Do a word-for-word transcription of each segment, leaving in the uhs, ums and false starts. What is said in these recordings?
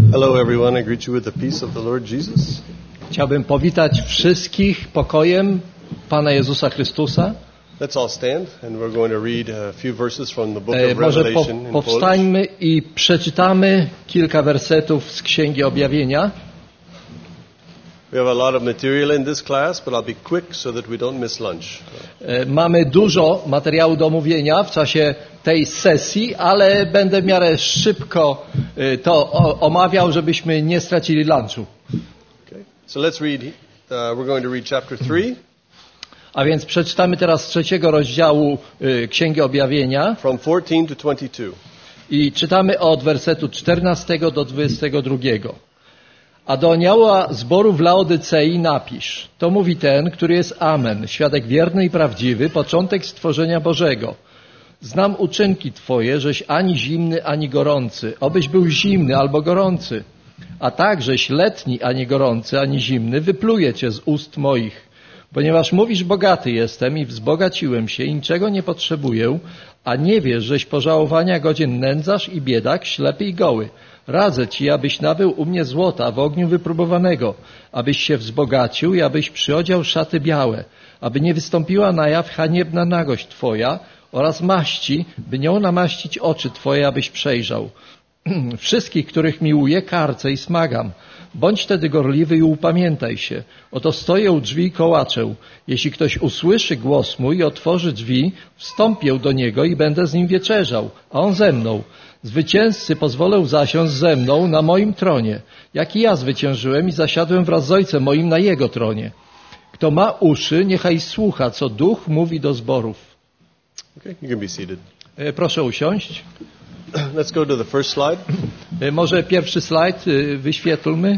Hello everyone, I greet you with the peace of the Lord Jesus. Chciałbym powitać wszystkich pokojem Pana Jezusa Chrystusa. Let's all stand and we're going to read a few verses from the book E, of może Revelation po, in powstańmy i przeczytamy kilka wersetów z Księgi Objawienia. We have a lot of material in this class, but I'll be quick so that we don't miss lunch. E, mamy dużo materiału do omówienia w czasie tej sesji, ale będę w miarę szybko e, to o, omawiał, żebyśmy nie stracili lunchu. Okay. So let's read. Uh, we're going to read chapter three. A więc przeczytamy teraz z trzeciego rozdziału e, Księgi Objawienia From fourteen to twenty-two. i czytamy od wersetu czternastego do dwudziestego drugiego. A do anioła zboru w Laodycei napisz: to mówi ten, który jest Amen, świadek wierny i prawdziwy, początek stworzenia Bożego. Znam uczynki Twoje, żeś ani zimny, ani gorący. Obyś był zimny albo gorący. A takżeś letni, ani gorący, ani zimny, wypluję Cię z ust moich. Ponieważ mówisz, bogaty jestem i wzbogaciłem się i niczego nie potrzebuję, a nie wiesz, żeś pożałowania godzien nędzarz i biedak, ślepy i goły. Radzę Ci, abyś nabył u mnie złota w ogniu wypróbowanego, abyś się wzbogacił i abyś przyodział szaty białe, aby nie wystąpiła na jaw haniebna nagość Twoja oraz maści, by nią namaścić oczy Twoje, abyś przejrzał. Wszystkich, których miłuję, karcę i smagam. Bądź tedy gorliwy i upamiętaj się. Oto stoję u drzwi i kołaczę. Jeśli ktoś usłyszy głos mój i otworzy drzwi, wstąpię do niego i będę z nim wieczerzał, a on ze mną. Zwycięzcy pozwolę zasiąść ze mną na moim tronie, jak i ja zwyciężyłem i zasiadłem wraz z Ojcem moim na Jego tronie. Kto ma uszy, niechaj słucha, co Duch mówi do zborów. Okay, you can be seated. E, Proszę usiąść. Let's go to the first slide. E, Może pierwszy slajd e, wyświetlmy.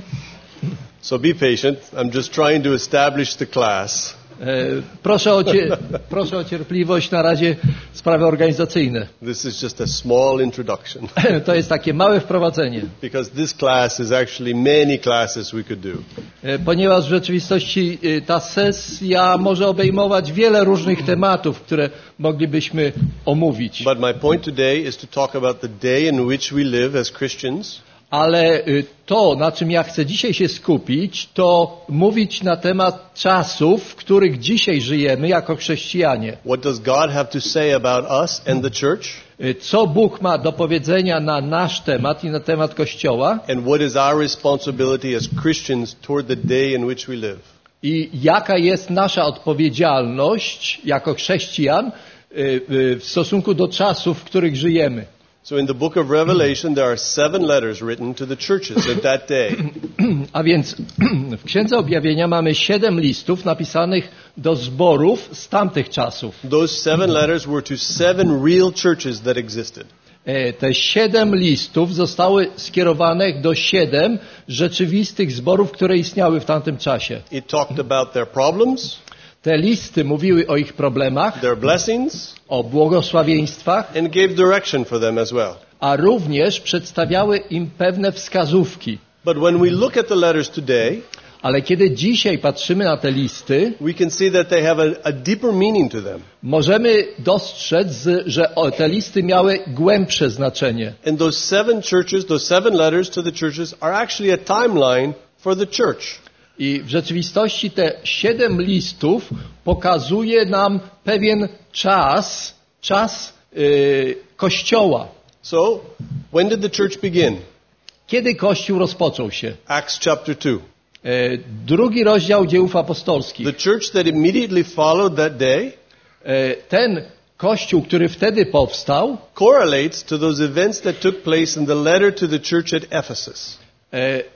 So be patient. I'm just trying to establish the class. E, Proszę o, cie, proszę o cierpliwość, na razie sprawy organizacyjne. This is just a small introduction To jest takie małe wprowadzenie. because this class is actually many classes we could do. E, Ponieważ w rzeczywistości e, ta sesja może obejmować wiele różnych tematów, które moglibyśmy omówić. But my point today is to talk about the day in which we live as Christians. Ale y, to, na czym ja chcę dzisiaj się skupić, to mówić na temat czasów, w których dzisiaj żyjemy jako chrześcijanie. What does God have to say about us and the church? Y, Co Bóg ma do powiedzenia na nasz temat i na temat Kościoła And what is our responsibility as Christians toward the day in which we live? i jaka jest nasza odpowiedzialność jako chrześcijan y, y, w stosunku do czasów, w których żyjemy. So in the book of Revelation there are seven letters written to the churches at that day. A więc w Księdze Objawienia mamy siedem listów napisanych do zborów z tamtych czasów. Those seven letters were to seven real churches that existed. E, Te siedem listów zostały skierowane do siedem rzeczywistych zborów, które istniały w tamtym czasie. It talked about their problems, Te listy mówiły o ich problemach, their blessings, o błogosławieństwach, and gave direction for them as well. a również przedstawiały im pewne wskazówki. But when we look at the letters today, Ale kiedy dzisiaj patrzymy na te listy, we can see that they have a, a deeper meaning to them. możemy dostrzec, że o, te listy miały głębsze znaczenie. And those seven churches, those seven letters to the churches are actually a timeline for the church. I w rzeczywistości te siedem listów pokazuje nam pewien czas, czas yy, Kościoła. So, when did the church begin? Kiedy Kościół rozpoczął się? Acts chapter two. Yy, drugi rozdział Dziejów Apostolskich. The church that immediately followed that day Yy, ten Kościół, który wtedy powstał, correlates to those events that took place in the letter to the church at Ephesus. yy,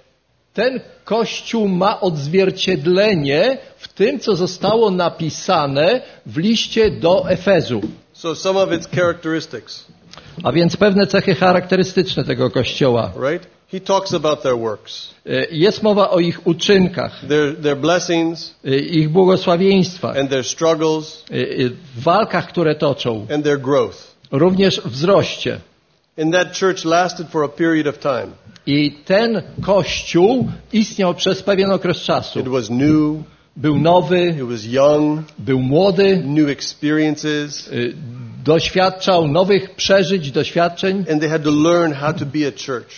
ten Kościół ma odzwierciedlenie w tym, co zostało napisane w liście do Efezu. So some of its characteristics, A więc pewne cechy charakterystyczne tego Kościoła. right? He talks about their works, Yy, Jest mowa o ich uczynkach, their, their blessings, yy, ich błogosławieństwach, and their struggles, yy, w walkach, które toczą, and their growth. również wzroście. And that church lasted for a period of time. I ten Kościół istniał przez pewien okres czasu. It was new, Był nowy, it was young, był młody, new experiences, yy, doświadczał nowych przeżyć, doświadczeń and they had to learn how to be a church.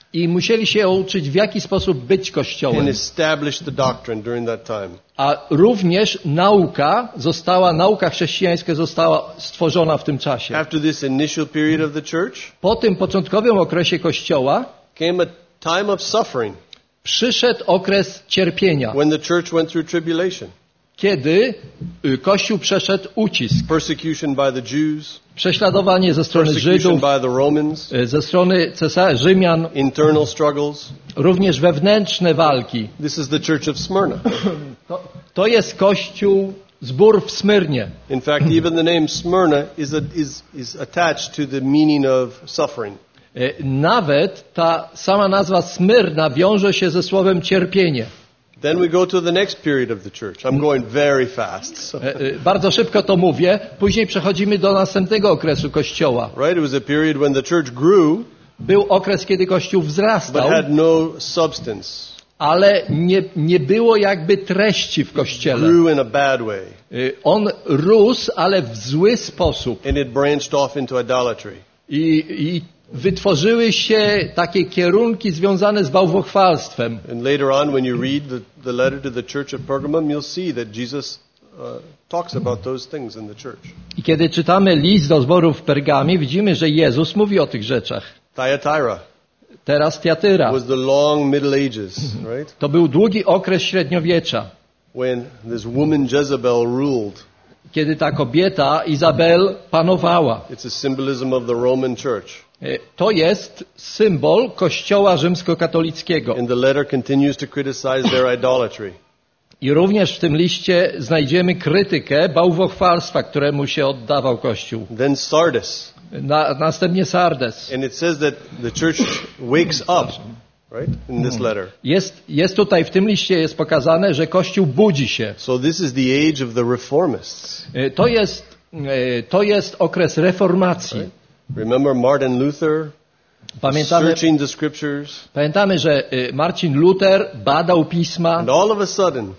I musieli się uczyć, w jaki sposób być Kościołem. and establish the doctrine during that time. A również nauka została, nauka chrześcijańska została stworzona w tym czasie. After this initial period of the church Po tym początkowym okresie Kościoła came a time of suffering przyszedł okres cierpienia, when the church went through tribulation, kiedy y, Kościół przeszedł ucisk, persecution by the Jews, prześladowanie ze strony persecution Żydów, by the Romans, y, ze strony cesarzy, Rzymian, internal struggles. również wewnętrzne walki. This is the church of Smyrna. To, to jest Kościół, zbór w Smyrnie. In fact, even the name Smyrna is, a, is, is attached to the meaning of suffering. Y, Nawet ta sama nazwa Smyrna wiąże się ze słowem cierpienie. Then we go to the next period of the church. I'm going very fast. So, Y, y, Bardzo szybko to mówię. Później przechodzimy do następnego okresu Kościoła. right? It was a period when the church grew, Był okres, kiedy Kościół but wzrastał, had no substance. ale nie, nie było jakby treści w Kościele. Grew in a bad way. Y, On rósł, ale w zły sposób. And it branched off into idolatry. I, i wytworzyły się takie kierunki związane z bałwochwalstwem. And later on, when you read the, the letter to the church of Pergamum, you'll see that Jesus uh, talks about those things in the church. I kiedy czytamy list do zboru w Pergamie, widzimy, że Jezus mówi o tych rzeczach. Thyatira Teraz Tiatyra. was the long Middle Ages, right? To był długi okres średniowiecza, When this woman Jezebel ruled. kiedy ta kobieta Izabel panowała. It's a symbolism of the Roman church. E, To jest symbol Kościoła rzymskokatolickiego. And the letter continues to criticize their idolatry. I również w tym liście znajdziemy krytykę bałwochwalstwa, któremu się oddawał Kościół. Then Sardis. Na, następnie Sardes. And it says that the church wakes up, right? In this letter. Jest, jest tutaj w tym liście jest pokazane, że Kościół budzi się. So this is the age of the reformists. E, To jest, e, to jest okres reformacji. Remember Martin Luther Pamiętamy, searching the scriptures, pamiętamy, że e, Marcin Luther badał pisma and all of a sudden,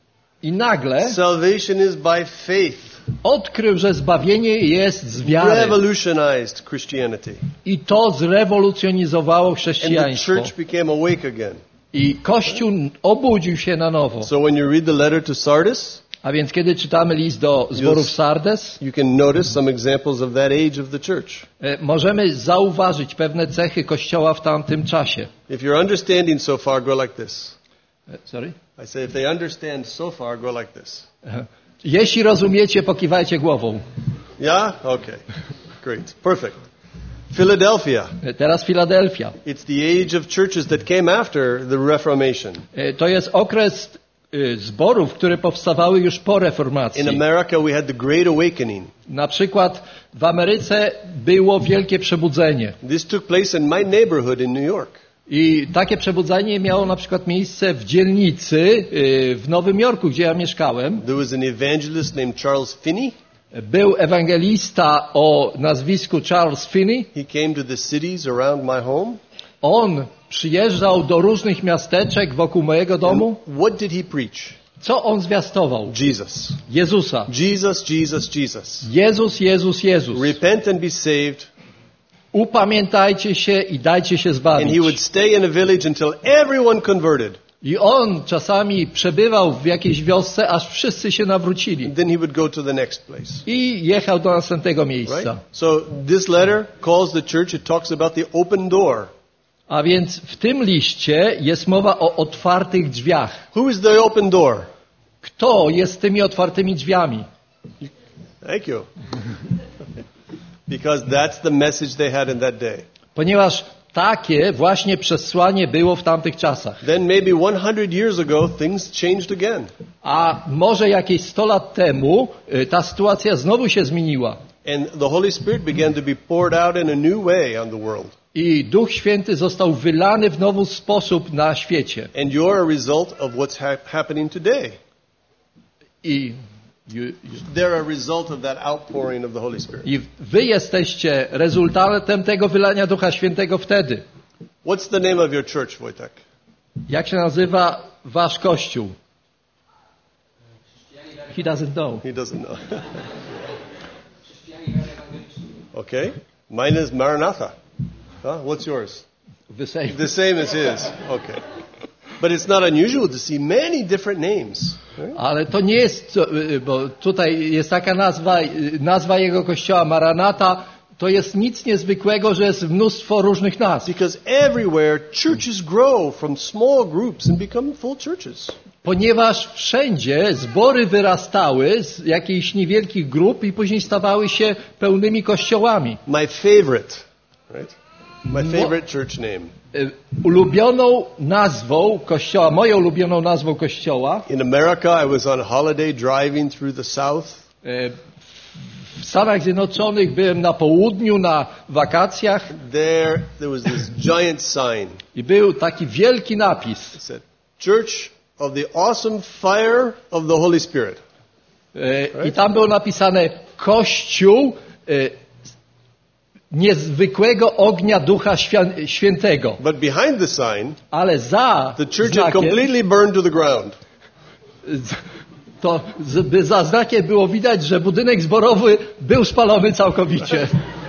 i nagle salvation is by faith. odkrył, że zbawienie jest z wiary. Revolutionized Christianity. I to zrewolucjonizowało And the chrześcijaństwo. church became awake again. I Kościół obudził się na nowo. So when you read the letter to Sardis, A więc kiedy czytamy list do zborów Sardes, you can notice some examples of that age of the church. e, możemy zauważyć pewne cechy Kościoła w tamtym czasie. If you're understanding so far, go like this. E, Sorry? I say, if they understand so far, go like this. Jeśli rozumiecie, pokiwajcie głową. Yeah? Okay. Great. Perfect. Philadelphia. E, Teraz Filadelfia. It's the age of churches that came after the Reformation. E, To jest okres e, zborów, które powstawały już po In reformacji. America, we had the Great Awakening. Na przykład w Ameryce było wielkie przebudzenie. This took place in my neighborhood in New York. I takie przebudzenie miało na przykład miejsce w dzielnicy y, w Nowym Jorku, gdzie ja mieszkałem. There was an evangelist named Charles Finney. Był ewangelista o nazwisku Charles Finney. He came to the cities around my home. On przyjeżdżał do różnych miasteczek wokół mojego domu. What did he preach? Co on zwiastował? Jesus. Jezusa. Jesus, Jesus, Jesus. Jezus, Jezus, Jezus. Repent and be saved. Upamiętajcie się i dajcie się And zbawić. he would stay in a village until everyone converted. I on czasami przebywał w jakiejś wiosce, aż wszyscy się nawrócili. Then he would go to the next place. I jechał do następnego miejsca. Right? So this letter calls the church, it talks about the open door. A więc w tym liście jest mowa o otwartych drzwiach. Who is the open door? Kto jest tymi otwartymi drzwiami? Thank you. Because that's the message they had in that day. Ponieważ takie właśnie przesłanie było w tamtych czasach. Then maybe one hundred years ago, things changed again. A może jakieś sto lat temu y, ta sytuacja znowu się zmieniła. And the Holy Spirit began to be poured out in a new way on the world. I Duch Święty został wylany w nowy sposób na świecie. And you're a result of what's hap- happening today. I, you, you, They're a result of that outpouring of the Holy Spirit. I wy jesteście rezultatem tego wylania Ducha Świętego wtedy. What's the name of your church, Wojtek? Jak się nazywa wasz kościół? He doesn't know. He doesn't know. Okay. Mine is Maranatha. Huh? What's yours? The same. The same as his. Okay. But it's not unusual to see many different names. Right? Ale to nie jest, co- y, bo tutaj jest taka nazwa, y, nazwa jego kościoła Maranata, to jest nic niezwykłego, że jest mnóstwo różnych nazw. Because everywhere churches grow from small groups and become full churches. Ponieważ wszędzie zbory wyrastały z jakichś niewielkich grup i później stawały się pełnymi kościołami. My favorite, right? My Mo- favorite church name. Y, Ulubioną nazwą kościoła, moją ulubioną nazwą kościoła, In America, I was on holiday driving through the South. y, w Stanach Zjednoczonych byłem na południu, na wakacjach There, there was this giant sign. i był taki wielki napis. It said, Church of the Awesome Fire of the Holy Spirit. Y, I tam było napisane Kościół y, niezwykłego ognia Ducha Świę- Świętego. But behind the sign, Ale za the church had znakiem, completely burned to the ground. to z- by za znakiem było widać, że budynek zborowy był spalony całkowicie.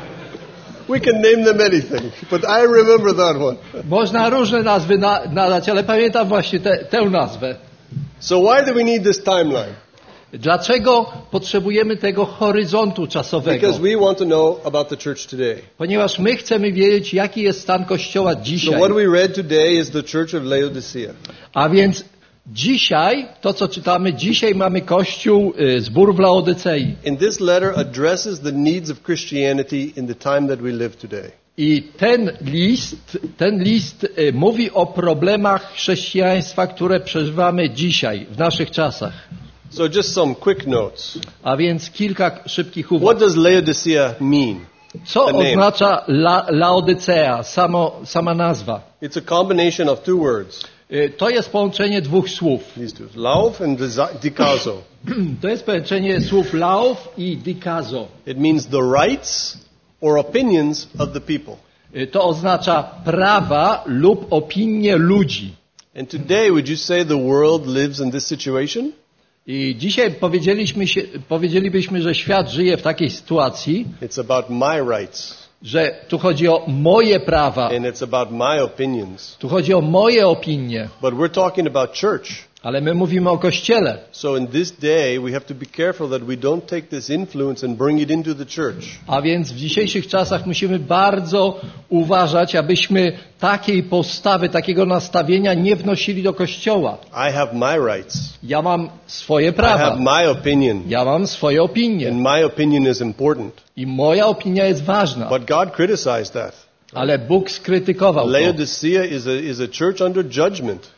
We can name them anything, but I remember that one. Można różne nazwy na, nadać, ale pamiętam właśnie te, tę nazwę. So why do we need this timeline? Dlaczego potrzebujemy tego horyzontu czasowego? Because we want to know about the church today. Ponieważ my chcemy wiedzieć, jaki jest stan Kościoła So dzisiaj. what we read today is the church of Laodicea. A więc dzisiaj, to co czytamy, dzisiaj mamy Kościół, y, zbór w Laodycei. And this letter addresses the needs of Christianity in the time that we live today. I ten list, ten list y, mówi o problemach chrześcijaństwa, które przeżywamy dzisiaj, w naszych czasach. So just some quick notes. A więc kilka szybkich What uwag. does Laodicea mean? Co the name? oznacza la, Laodycea, samo, sama nazwa? It's a combination of two words. Y, To jest połączenie dwóch słów. These two, lauf and disa- dikazo. To jest połączenie słów lauf i dikazo. It means the rights or opinions of the people. Y, To oznacza prawa lub opinie ludzi. And today, would you say the world lives in this situation? I dzisiaj powiedzieliśmy się, powiedzielibyśmy, że świat żyje w takiej sytuacji, It's about my rights że tu chodzi o moje prawa, and it's about my opinions. tu chodzi o moje opinie, But we're talking about church. ale my mówimy o Kościele. So in this day, we have to be careful that we don't take this influence and bring it into the church. A więc w dzisiejszych czasach musimy bardzo uważać, abyśmy takiej postawy, takiego nastawienia nie wnosili do Kościoła. I have my rights. Ja mam swoje I have prawa, my opinion. ja mam swoje opinie And my opinion is important. i moja opinia jest ważna, But God criticized that. ale Bóg skrytykował to. Laodicea is a, is a church under judgment.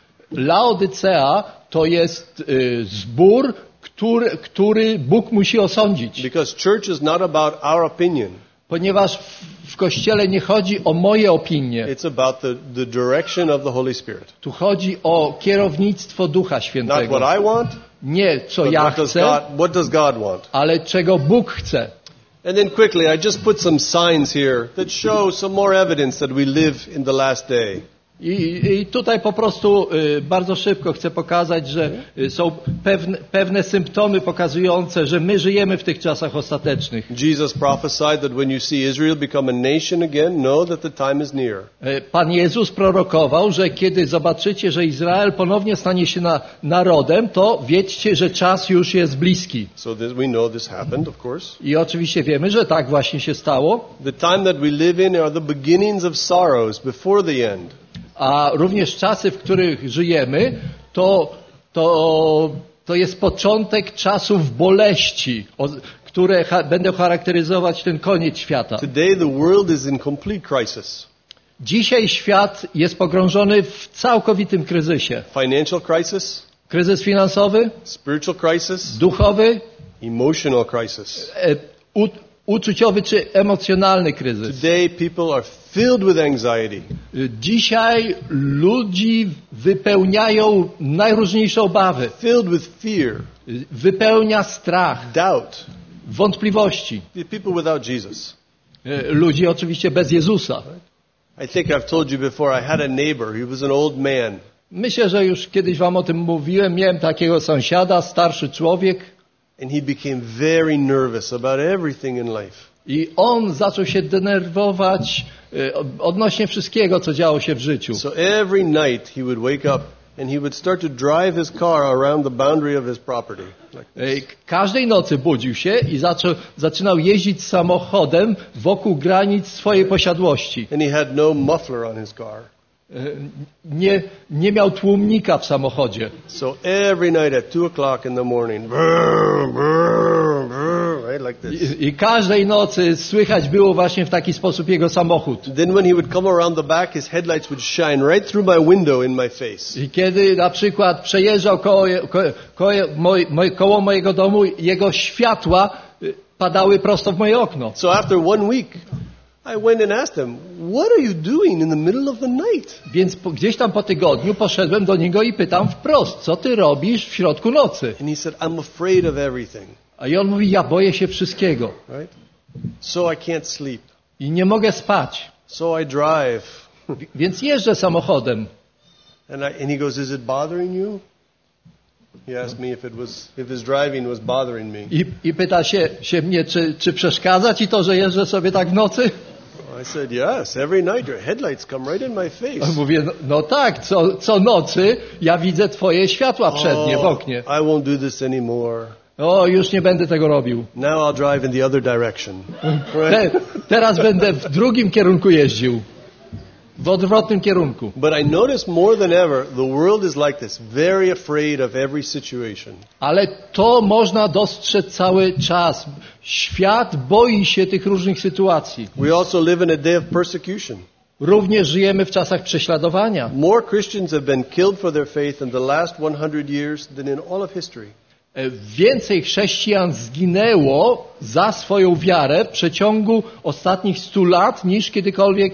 Laodycea to jest y, zbór, który, który Bóg musi osądzić. Because church is not about our opinion. Ponieważ w, w Kościele nie chodzi o moje opinie. It's about the, the direction of the Holy Spirit. Tu chodzi o kierownictwo Ducha Not Świętego. what I want, Nie co but ja what does chcę, God, what does God want. ale czego Bóg chce. And then quickly, I just put some signs here that show some more evidence that we live in the last day. I, I tutaj po prostu y, bardzo szybko chcę pokazać, że y, są pewne, pewne symptomy pokazujące, że my żyjemy w tych czasach ostatecznych. Jesus prophesied that when you see Israel become a nation again, know that the time is near. Y, Pan Jezus prorokował, że kiedy zobaczycie, że Izrael ponownie stanie się na, narodem, to wiedzcie, że czas już jest bliski. So this, we know this happened, of course. I oczywiście wiemy, że tak właśnie się stało. The time that we live in are the beginnings of sorrows before the end. A również czasy, w których żyjemy, to, to, to jest początek czasów boleści, o, które ha, będą charakteryzować ten koniec świata. Today the world is in complete crisis. Dzisiaj świat jest pogrążony w całkowitym kryzysie. Financial crisis, Kryzys finansowy, spiritual crisis, duchowy, emotional crisis. e, u, uczuciowy czy emocjonalny kryzys. Today people are filled with anxiety. Dzisiaj ludzi wypełniają najróżniejsze obawy. Filled with fear, Wypełnia strach, doubt. wątpliwości. The people without Jesus. E, Ludzi oczywiście bez Jezusa. I think I've told you before, I had a neighbor. He was an old man. Myślę, że już kiedyś wam o tym mówiłem. Miałem takiego sąsiada, starszy człowiek. And he became very nervous about everything in life. I on zaczął się denerwować y, odnośnie wszystkiego, co działo się w życiu. So every night he would wake up and he would start to drive his car around the boundary of his property. Like Y, Każdej nocy budził się i zaczął, zaczynał jeździć samochodem wokół granic swojej posiadłości. and he had no muffler on his car. Y, Nie, nie miał tłumnika w samochodzie. So every night at two o'clock in the morning, brrr, brrr, brrr, right, like this. I, I każdej nocy słychać było właśnie w taki sposób jego samochód. Then when he would come around the back, his headlights would shine right through my window in my face. I kiedy na przykład przejeżdżał koło, koło, koło, moj, moj, koło mojego domu, jego światła y, padały prosto w moje okno. So after one week, I went and asked him, what are you doing in the middle of the night? Więc po, gdzieś tam po tygodniu poszedłem do niego i pytam wprost, co ty robisz w środku nocy? And he said, I'm afraid of everything, A i on mówi, ja boję się wszystkiego right? So I can't sleep. i nie mogę spać, So I drive. więc jeżdżę samochodem. And, I, and he goes, is it bothering you? He asked me if it was, if his driving was bothering me. I, i pyta się, się mnie, czy, czy przeszkadza ci to, że jeżdżę sobie tak w nocy? I said, yes, every night your headlights come right in my face. On mówi, no, no tak, co, co nocy ja widzę twoje światła przednie w oknie. I won't do this anymore. O, już nie będę tego robił. Now I'll drive in the other direction. Te, teraz będę w drugim kierunku jeździł. W odwrotnym kierunku. But I notice more than ever, the world is like this, very afraid of every situation. Ale to można dostrzec cały czas. Świat boi się tych różnych sytuacji. We also live in a day of persecution. Również żyjemy w czasach prześladowania. More Christians have been killed for their faith in the last hundred years than in all of history. Więcej chrześcijan zginęło za swoją wiarę w przeciągu ostatnich stu lat niż kiedykolwiek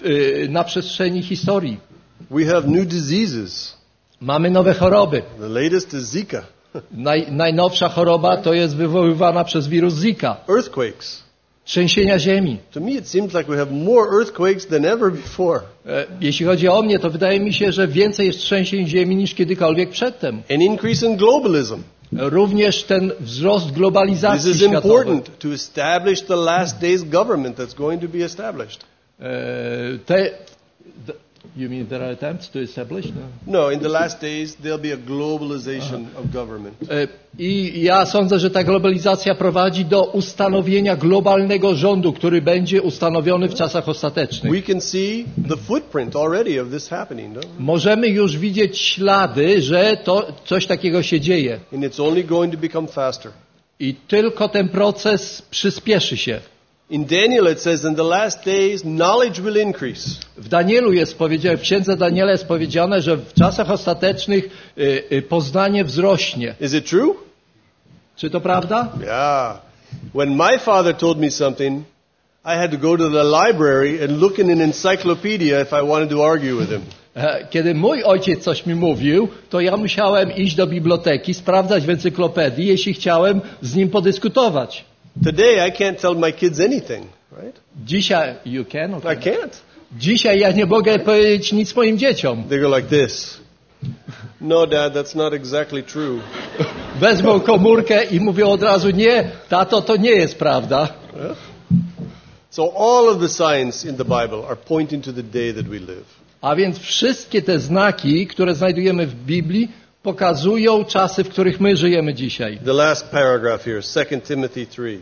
na przestrzeni historii. We have new diseases. Mamy nowe choroby. The latest is Zika. Naj, najnowsza choroba to jest wywoływana przez wirus Zika. Earthquakes. Trzęsienia ziemi. To me it seems like we have more earthquakes than ever before. Jeśli chodzi o mnie, to wydaje mi się, że więcej jest trzęsień ziemi niż kiedykolwiek przedtem. An increase in globalism. Również ten wzrost This globalizacji is światowej. important to establish the last days government that's going to be established. E, Te, the, you mean there are attempts to establish? No. No, in the last days there'll be a globalization of government. E, I ja sądzę, że ta globalizacja prowadzi do ustanowienia globalnego rządu, który będzie ustanowiony w czasach ostatecznych. We can see the footprint already of this happening, no? Możemy już widzieć ślady, że to coś takiego się dzieje. And it's only going to become faster. I tylko ten proces przyspieszy się. In Daniel it says, in the last days knowledge will increase. W Danielu jest powiedziane, w księdze Daniela jest powiedziane, że w czasach ostatecznych y, y, poznanie wzrośnie. Is it true? Czy to prawda? Yeah. When my father told me something, I had to go to the library and look in an encyclopedia if I wanted to argue with him. Kiedy mój ojciec coś mi mówił, to ja musiałem iść do biblioteki, sprawdzać w encyklopedii, jeśli chciałem z nim podyskutować. Today I can't tell my kids anything, right? Dzisiaj, you can? Okay. I can't. Dzisiaj ja nie mogę powiedzieć nic moim dzieciom. They go like this. No, Dad, that's not exactly true. Wezmą komórkę i mówią od razu, nie, tato, to nie jest prawda. Yeah. So all of the signs in the Bible are pointing to the day that we live. A więc wszystkie te znaki, które znajdujemy w Biblii, pokazują czasy, w których my żyjemy dzisiaj. The last paragraph here, Second Timothy three.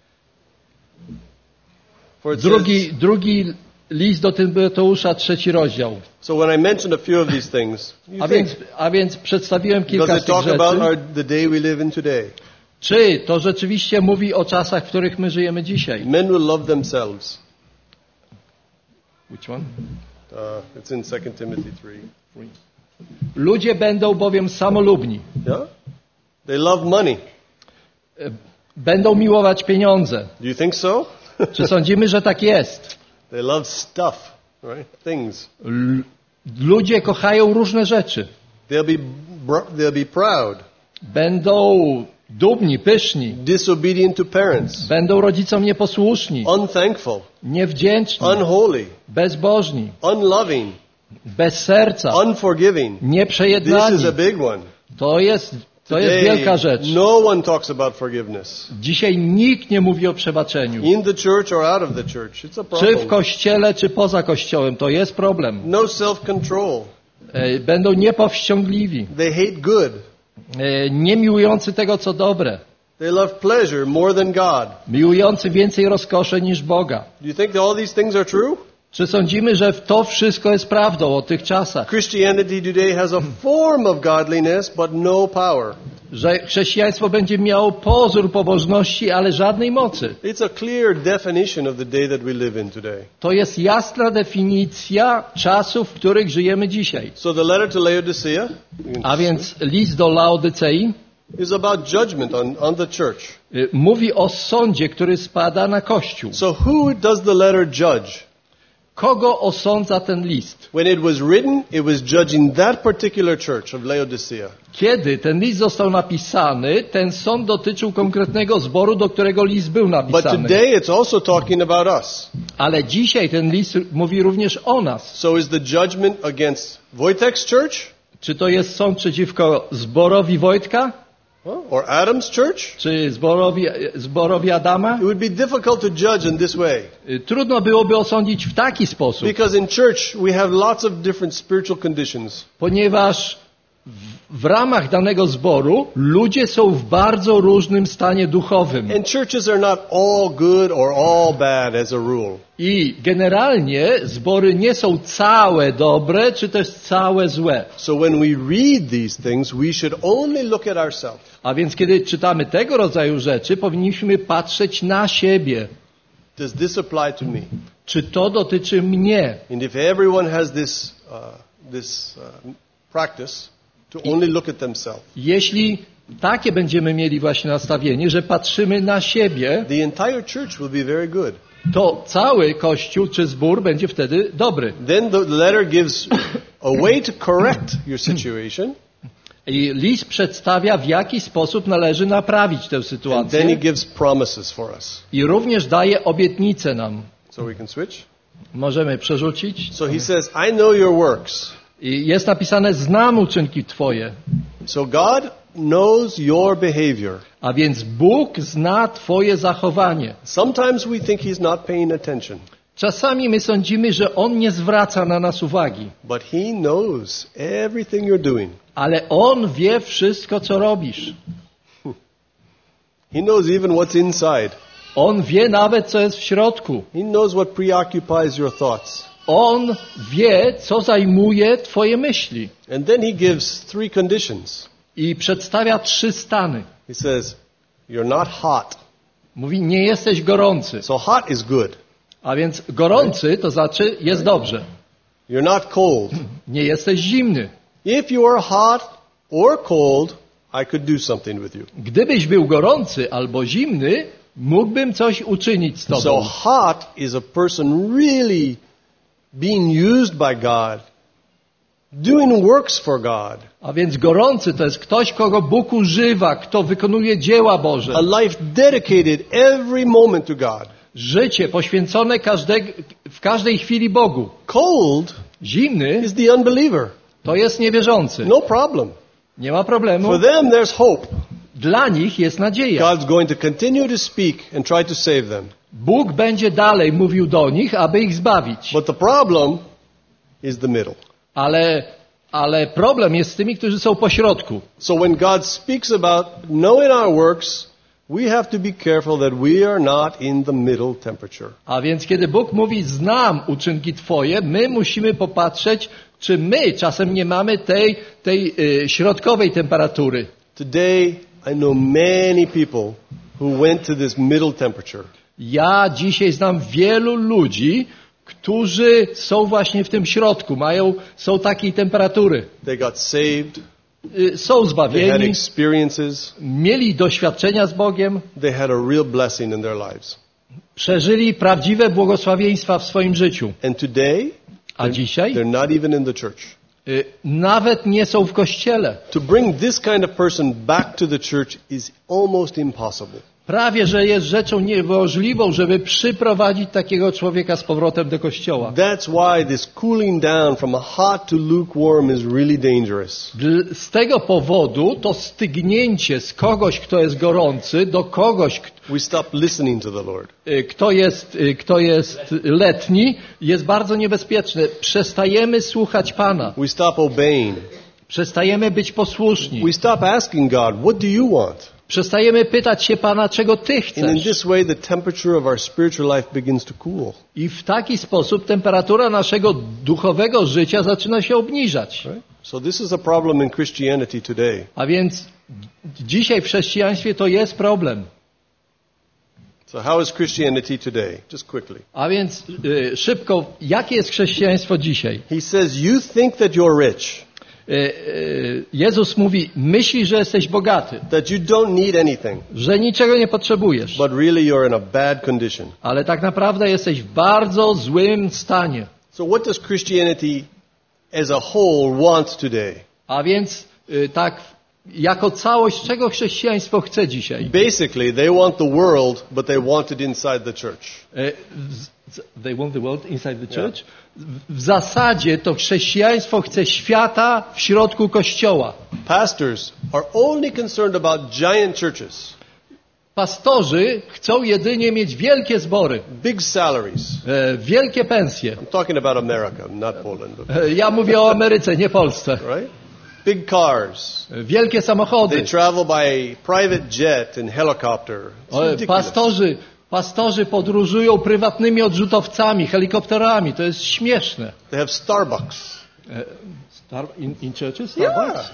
For it Drugi, says, drugi list do Tymoteusza, trzeci rozdział. so when I mentioned a few of these things, you A think, więc, a więc przedstawiłem kilka does z it tych talk rzeczy. about our, the day we live in today? Czy to rzeczywiście mówi o czasach, w których my żyjemy dzisiaj? Men will love themselves. Which one? Uh, it's in Second Timothy three. Ludzie będą bowiem samolubni. Yeah? They love money. Będą miłować pieniądze. Do you think so? Czy sądzimy, że tak jest? They love stuff, right? Things. L- ludzie kochają różne rzeczy. They'll be br- they'll be proud, Będą dumni, pyszni. disobedient to parents, Będą rodzicom nieposłuszni, unthankful, niewdzięczni, unholy, bezbożni, unloving, bez serca, unforgiving. This is nieprzejednani. a big one. To jest To jest wielka rzecz. No one talks about forgiveness. Dzisiaj nikt nie mówi o przebaczeniu. In the church or out of the church. It's a Czy w problem. kościele, czy poza kościołem. To jest problem. No self-control. E, Będą niepowściągliwi. They hate good. E, Nie miłujący tego, co dobre. They love pleasure more than God. Miłujący więcej rozkoszy niż Boga. Do you think that all these things are true? Czy sądzimy, że to wszystko jest prawdą o tych czasach? Christianity today has a form of godliness, but no power. Że chrześcijaństwo będzie miało pozór pobożności, ale żadnej mocy. It's a clear definition of the day that we live in today. To jest jasna definicja czasów, w których żyjemy dzisiaj. So the letter to Laodicea A więc list do Laodycei is about judgment on, on the church. y, mówi o sądzie, który spada na Kościół. So who does the letter judge? Kogo osądza ten list? When it was written, it was judging that particular church of Laodicea. Kiedy ten list został napisany, ten sąd dotyczył konkretnego zboru, do którego list był But napisany. today it's also talking about us. Ale dzisiaj ten list mówi również o nas. So is the judgment against Wojtek's church Czy to jest sąd przeciwko zborowi Wojtka? or Adam's church? Czy zborowi, zborowi Adama? It would be difficult to judge in this way. Y, Trudno byłoby osądzić w taki sposób, Because in church we have lots of different spiritual conditions. ponieważ w, w ramach danego zboru ludzie są w bardzo różnym stanie duchowym. And churches are not all good or all bad as a rule. I generalnie zbory nie są całe dobre, czy też całe złe. So when we read these things, we should only look at ourselves. A więc kiedy czytamy tego rodzaju rzeczy, powinniśmy patrzeć na siebie. Does this apply to me? Czy to dotyczy mnie? And if everyone has this, uh, this uh, practice to only look at themselves, Jeśli takie będziemy mieli właśnie nastawienie, że patrzymy na siebie, the entire church will be very good. to cały kościół czy zbór będzie wtedy dobry. Then the letter gives a way to correct your situation, I list przedstawia, w jaki sposób należy naprawić tę and then he sytuację gives promises for us. i również daje obietnice nam. So we can switch. Możemy przerzucić. So he says, I know your works. I jest napisane, znam uczynki Twoje. So God knows your behavior. A więc Bóg zna Twoje zachowanie. Sometimes we think he's not paying attention, Czasami my sądzimy, że On nie zwraca na nas uwagi. but he knows everything you're doing. Ale On wie wszystko, co robisz. He knows even what's inside. On wie nawet, co jest w środku. He knows what preoccupies your thoughts. On wie, co zajmuje Twoje myśli. And then he gives three conditions. I przedstawia trzy stany. He says, you're not hot. Mówi, nie jesteś gorący. So hot is good. A więc gorący to znaczy jest dobrze. You're not cold. Nie jesteś zimny. If you are hot or cold, I could do something with you. Gdybyś był gorący albo zimny, mógłbym coś uczynić z So tobą. hot is a person really being used by God, doing works for God. A więc gorący to jest ktoś, kogo Bóg używa, kto wykonuje dzieła Boże. A life dedicated every moment to God. Życie poświęcone każdego, w każdej chwili Bogu. Cold Zimny is the unbeliever. to jest niewierzący. No problem. Nie ma problemu. For them, there's hope. Dla nich jest nadzieja. God's going to continue to speak and try to save them. Bóg będzie dalej mówił do nich, aby ich zbawić. But the problem is the middle. Ale, ale problem jest z tymi, którzy są po środku. So when God speaks about knowing our works, we have to be careful that we are not in the middle temperature. A więc kiedy Bóg mówi, znam uczynki Twoje, my musimy popatrzeć, czy my czasem nie mamy tej, tej y, środkowej temperatury. Today, I know many people who went to this middle temperature. Ja dzisiaj znam wielu ludzi, którzy są właśnie w tym środku, mają, są takiej temperatury. They got saved, Y, są they had zbawieni, experiences, mieli doświadczenia z Bogiem, they had a real blessing in their lives. przeżyli prawdziwe błogosławieństwa w swoim życiu. And today, A dzisiaj they're not even in the church. y, nawet nie są w kościele. To bring this kind of person back to the church is almost impossible. Prawie, że jest rzeczą niemożliwą, żeby przyprowadzić takiego człowieka z powrotem do kościoła. That's why this cooling down from a hot to lukewarm is really dangerous. Z tego powodu to stygnięcie z kogoś, kto jest gorący, do kogoś, We stop listening to the Lord. kto jest, kto jest letni, jest bardzo niebezpieczne. Przestajemy słuchać Pana. We stop obeying. Przestajemy być posłuszni. We stop asking God, what do you want? Przestajemy pytać się Pana, czego Ty And in chcesz. this way the temperature of our spiritual life begins to cool. I w taki sposób temperatura naszego duchowego życia zaczyna się obniżać. Right? So this is a problem in Christianity today. A więc dzisiaj w chrześcijaństwie to jest problem. So how is Christianity today? Just quickly. A więc y, szybko, jakie jest chrześcijaństwo dzisiaj? He says, you think that you're rich, Y, y, Jezus mówi, myślisz, że jesteś bogaty, that you don't need anything, że niczego nie potrzebujesz, but really you're in a bad condition. ale tak naprawdę jesteś w bardzo złym stanie. So what does Christianity as a whole want today? A więc y, tak jako całość, czego chrześcijaństwo chce dzisiaj? Basically, they want the world, but they want it inside the church. Y, z- They want the world inside the church? W zasadzie to chrześcijaństwo chce świata w środku kościoła. Pastors are only concerned about giant churches, Pastorzy chcą jedynie mieć wielkie zbory, big salaries. e, wielkie pensje. I'm talking about America, not Poland, but, E, Ja mówię o Ameryce, nie Polsce. right? Big cars. E, Wielkie samochody. They travel by private jet and helicopter. It's E, ridiculous. Pastorzy, pastorzy podróżują prywatnymi odrzutowcami, helikopterami. To jest śmieszne. They have Starbucks. Star in, in churches? Yeah. Starbucks?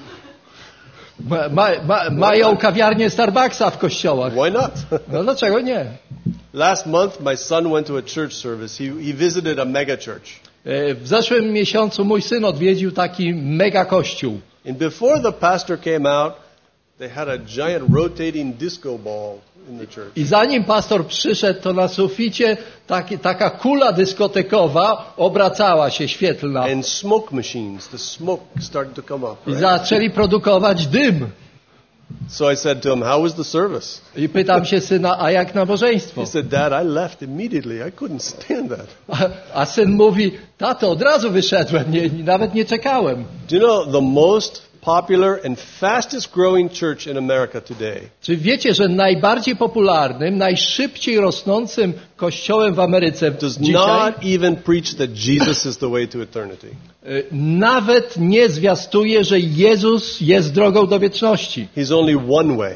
Ma, ma, ma, mają kawiarnię Starbucksa w kościołach. Why not? No dlaczego nie? Last month, my son went to a church service. He, he visited a mega church. E, W zeszłym miesiącu mój syn odwiedził taki mega kościół. And before the pastor came out, they had a giant rotating disco ball in the church. I zanim pastor przyszedł, to na suficie taki, taka kula dyskotekowa obracała się świetlna. And smoke machines, the smoke started to come up. I Right? zaczęli produkować dym. So I said to him, how was the service? I pytam się syna, a jak nabożeństwo? He said, Dad, I left immediately. I couldn't stand that. A, a syn mówi, tato, od razu wyszedłem, nie, nawet nie czekałem. Do you know the most popular and fastest growing church in America today Czy wiecie, że najbardziej popularnym, najszybciej rosnącym kościołem w Ameryce does dzisiaj not even preach that Jesus is the way to eternity? y, nawet nie zwiastuje, że Jezus jest drogą do wieczności. He's only one way.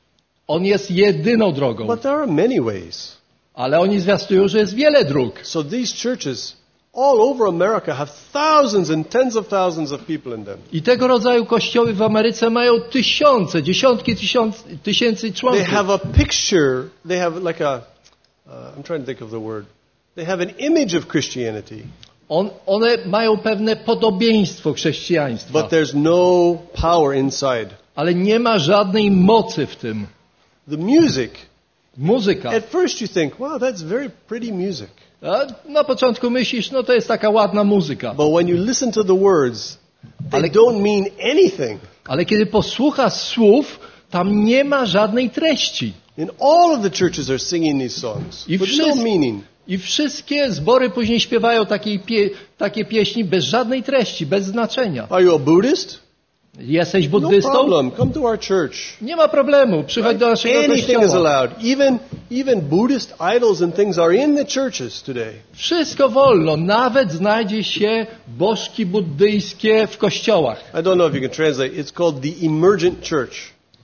On jest jedyną drogą. But there are many ways. Ale oni zwiastują, że jest wiele dróg. So these churches all over America have thousands and tens of thousands of people in them. I tego rodzaju kościoły w Ameryce mają tysiące, dziesiątki tysiąc, tysięcy They członków. have a picture, they have like a, uh, I'm trying to think of the word, they have an image of Christianity, On, one mają pewne podobieństwo chrześcijaństwa, but there's no power inside. ale nie ma żadnej mocy w tym. The music, Muzyka. at first you think, wow, that's very pretty music. A na początku myślisz, no to jest taka ładna muzyka. But when you listen to the words, they Ale- don't mean anything. Ale kiedy posłuchasz słów, tam nie ma żadnej treści. And all of the churches are singing these songs, I with no wszyscy- meaning. I wszystkie zbory później śpiewają takie, pie, takie pieśni bez żadnej treści, bez znaczenia. Are you a Buddhist? Jesteś No buddystą? problem. Come to our church. Nie ma problemu, przychodź do naszego Anything is kościoła. allowed. Even even Buddhist idols and things are in the churches today. Wszystko wolno, nawet znajdzie się bożki buddyjskie w kościołach. I don't know if you can translate. It's called the emergent church.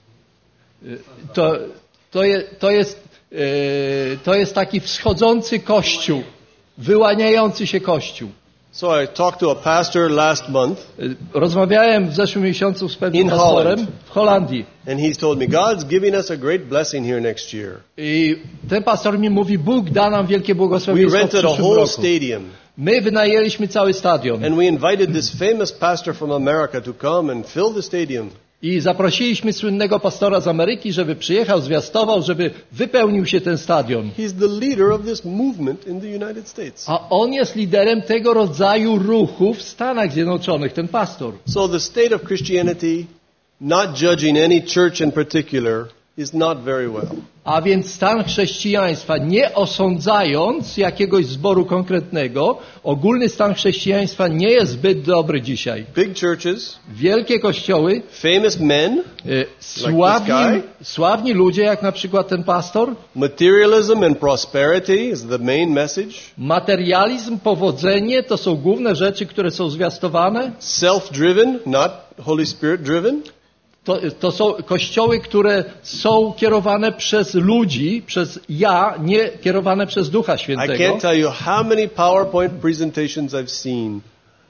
To, to, je, to, jest, e, to jest taki wschodzący kościół, wyłaniający się kościół. So I talked to a pastor last month, E, Rozmawiałem w zeszłym miesiącu z pewnym In pastorem Holland. w Holandii. and he's told me God's giving us a great blessing here next year. I ten pastor mi mówi, Bóg da nam wielkie We błogosławieństwo w rented a przyszłym whole roku. stadium, My wynajęliśmy cały stadion and we invited this famous pastor from America to come and fill the stadium. i zaprosiliśmy słynnego pastora z Ameryki, żeby przyjechał, zwiastował, żeby wypełnił się ten stadion. He's the leader of this movement in the United States. A on jest liderem tego rodzaju ruchu w Stanach Zjednoczonych, ten pastor. So the state of Christianity, not judging any church in particular, is not very well. A więc stan chrześcijaństwa, nie osądzając jakiegoś zboru konkretnego, ogólny stan chrześcijaństwa nie jest zbyt dobry dzisiaj. Big churches, Wielkie kościoły, famous men, y, sławni, guy. sławni ludzie, jak na przykład ten pastor, materialism and prosperity is the main message. materializm, powodzenie, to są główne rzeczy, które są zwiastowane. Self-driven, not Holy Spirit driven. To, to są kościoły, które są kierowane przez ludzi, przez ja, nie kierowane przez Ducha I Świętego. can't tell you how many PowerPoint presentations I've seen.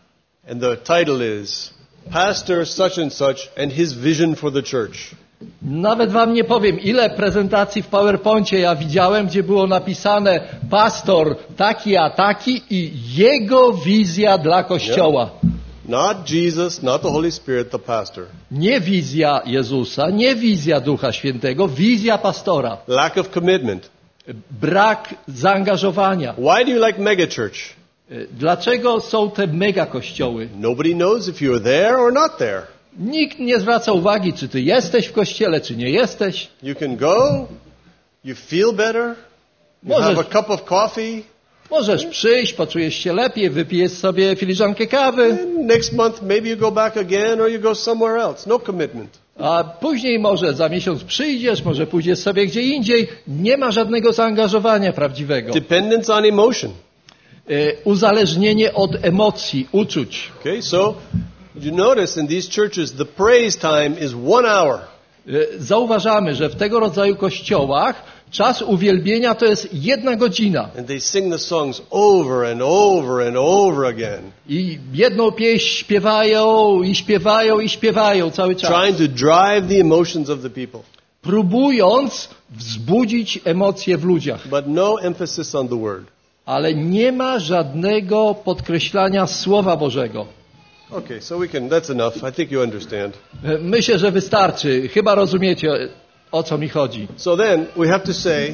And the title is Pastor such and such and his vision for the church. Nawet wam nie powiem, ile prezentacji w PowerPoincie ja widziałem, gdzie było napisane pastor taki a taki i jego wizja dla Kościoła. Not Jesus, not the Holy Spirit, the pastor. Nie wizja Jezusa, nie wizja Ducha Świętego, wizja pastora. Lack of commitment. Brak zaangażowania. Why do you like megachurch? Dlaczego są te mega kościoły? Nobody knows if you're there or not there. Nikt nie zwraca uwagi, czy ty jesteś w kościele, czy nie jesteś. You can go, you feel better, you Możesz- have a cup of coffee, Możesz przyjść, poczujesz się lepiej, wypijesz sobie filiżankę kawy, and next month maybe you go back again or you go somewhere else. No commitment. a później może za miesiąc przyjdziesz, może pójdziesz sobie gdzie indziej. Nie ma żadnego zaangażowania prawdziwego. Dependence on emotion. E, Uzależnienie od emocji, uczuć. Okay, so you notice in these churches the praise time is one hour. E, Zauważamy, że w tego rodzaju kościołach czas uwielbienia to jest jedna godzina. And they sing the songs over and over and over again, I jedną pieśń śpiewają i śpiewają i śpiewają cały czas. trying to drive the emotions of the people, Próbując wzbudzić emocje w ludziach. but no emphasis on the word. Ale nie ma żadnego podkreślania Słowa Bożego. Okay, so we can, that's enough. I think you understand. E, Myślę, że wystarczy. Chyba rozumiecie, o co mi chodzi. So then we have to say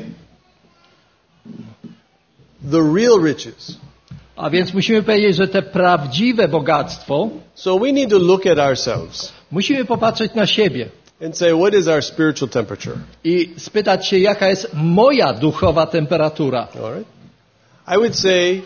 the real riches. A więc musimy powiedzieć, że te prawdziwe bogactwo, So we need to look at ourselves musimy popatrzeć na siebie and say, what is our spiritual temperature? i spytać się, jaka jest moja duchowa temperatura. All right? I would say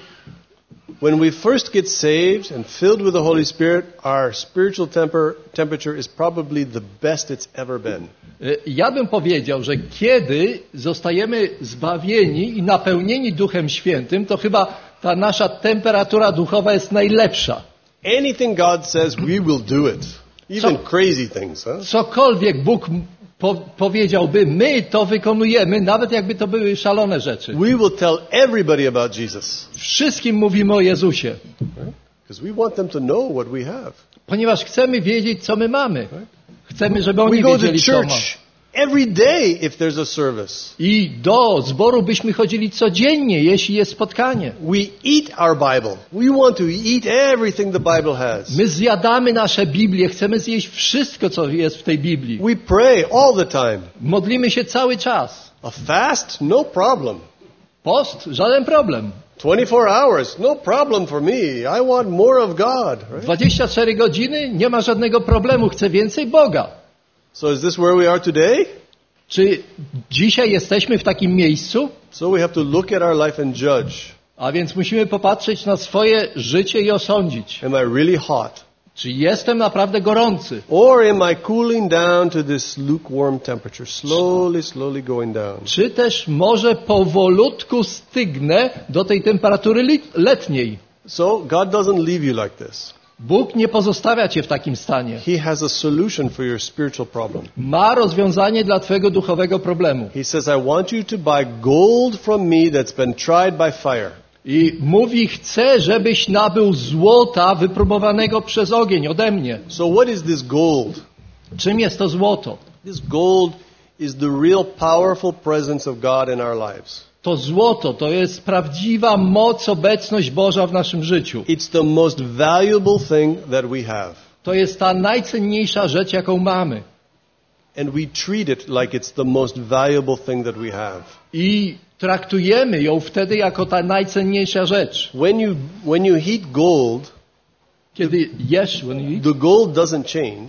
when we first get saved and filled with the Holy Spirit, our spiritual temper, temperature is probably the best it's ever been. E, Ja bym powiedział, że kiedy zostajemy zbawieni i napełnieni Duchem Świętym, to chyba ta nasza temperatura duchowa jest najlepsza. Anything God says, we will do it. Even So- crazy things, huh? Cokolwiek Bóg m- po- powiedziałby, my to wykonujemy, nawet jakby to były szalone rzeczy. We will tell everybody about Jesus. Wszystkim mówimy o Jezusie, Because we want them to know what we have. ponieważ chcemy wiedzieć, co my mamy. Chcemy, żeby oni We go to wiedzieli, co ma. church every day if there's a service. I do zboru byśmy chodzili codziennie, jeśli jest spotkanie. We eat our Bible. We want to eat everything the Bible has. My zjadamy nasze Biblię, chcemy zjeść wszystko, co jest w tej Biblii. We pray all the time. Modlimy się cały czas. A fast? No problem. Post? Żaden problem. twenty-four hours? No problem for me. I want more of God. Right? dwadzieścia cztery godziny? Nie ma żadnego problemu, chcę więcej Boga. So is this where we are today? Czy dzisiaj jesteśmy w takim miejscu? So we have to look at our life and judge. A więc musimy popatrzeć na swoje życie i osądzić. Am I really hot? Czy jestem naprawdę gorący? Or am I cooling down to this lukewarm temperature? Slowly, slowly going down. Czy też może powolutku stygnę do tej temperatury li- letniej? So God doesn't leave you like this. Bóg nie pozostawia cię w takim stanie. He has a solution for your spiritual problem. Ma rozwiązanie dla twojego duchowego problemu. He says, I want you to buy gold from me that's been tried by fire. I mówi, chcę, żebyś nabył złota wypróbowanego przez ogień ode mnie. So what is this gold? Czym jest to złoto? This gold is the real powerful presence of God in our lives. To złoto to jest prawdziwa moc, obecność Boża w naszym życiu. It's the most valuable thing that we have. To jest ta najcenniejsza rzecz, jaką mamy. And we treat it like it's the most valuable thing that we have. I traktujemy ją wtedy jako ta najcenniejsza rzecz. When you, when you heat gold, Kiedy jesz, when you eat, the gold doesn't change.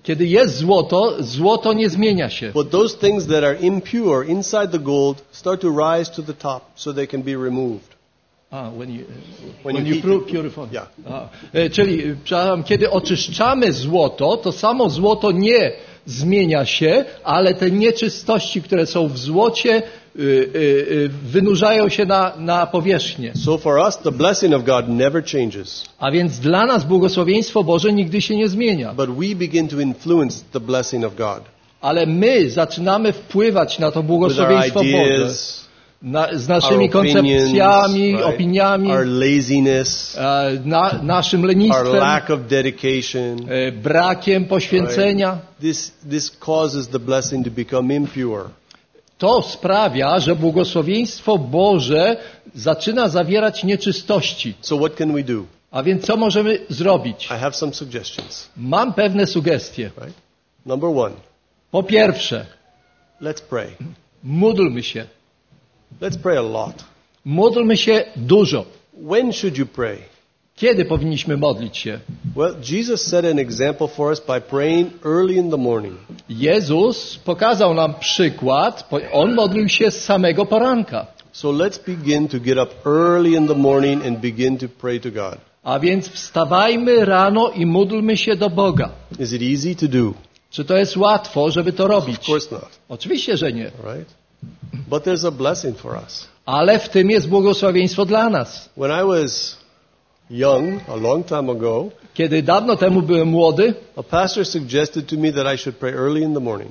Kiedy jest złoto, złoto nie zmienia się. But those things that are impure inside the gold start to rise to the top so they can be removed. A, when you, When when you you heat pru- purify. Yeah. A, e, czyli, e, przepraszam, kiedy oczyszczamy złoto, to samo złoto nie zmienia się, ale te nieczystości, które są w złocie, y, y, y, wynurzają się na, na powierzchnię. So for us, the blessing of God never changes. A więc dla nas błogosławieństwo Boże nigdy się nie zmienia. But we begin to influence the blessing of God. Ale my zaczynamy wpływać na to With our błogosławieństwo Boże. ideas, Na, z our naszymi opinions, koncepcjami, right? opiniami, our laziness, e, na, naszym our lenistwem, lack of dedication. e, brakiem poświęcenia. Right? This, this causes the blessing to become impure. To sprawia, że błogosławieństwo Boże zaczyna zawierać nieczystości. So what can we do? A więc co możemy zrobić? I have some suggestions. Mam pewne sugestie. Right? Number one, Po pierwsze, let's pray. módlmy się. Let's pray a lot. Módlmy się dużo. When should you pray? Kiedy powinniśmy modlić się? Well, Jesus set an example for us by praying early in the morning. Jezus pokazał nam przykład. On modlił się z samego poranka. So let's begin to get up early in the morning and begin to pray to God. A więc wstawajmy rano i módlmy się do Boga. Is it easy to do? Czy to jest łatwo, żeby to Of robić? course not. Oczywiście, że nie. Right? But there's a blessing for us. Ale w tym jest błogosławieństwo dla nas. When I was young, a long time ago, Kiedy dawno temu byłem młody, a pastor suggested to me that I should pray early in the morning.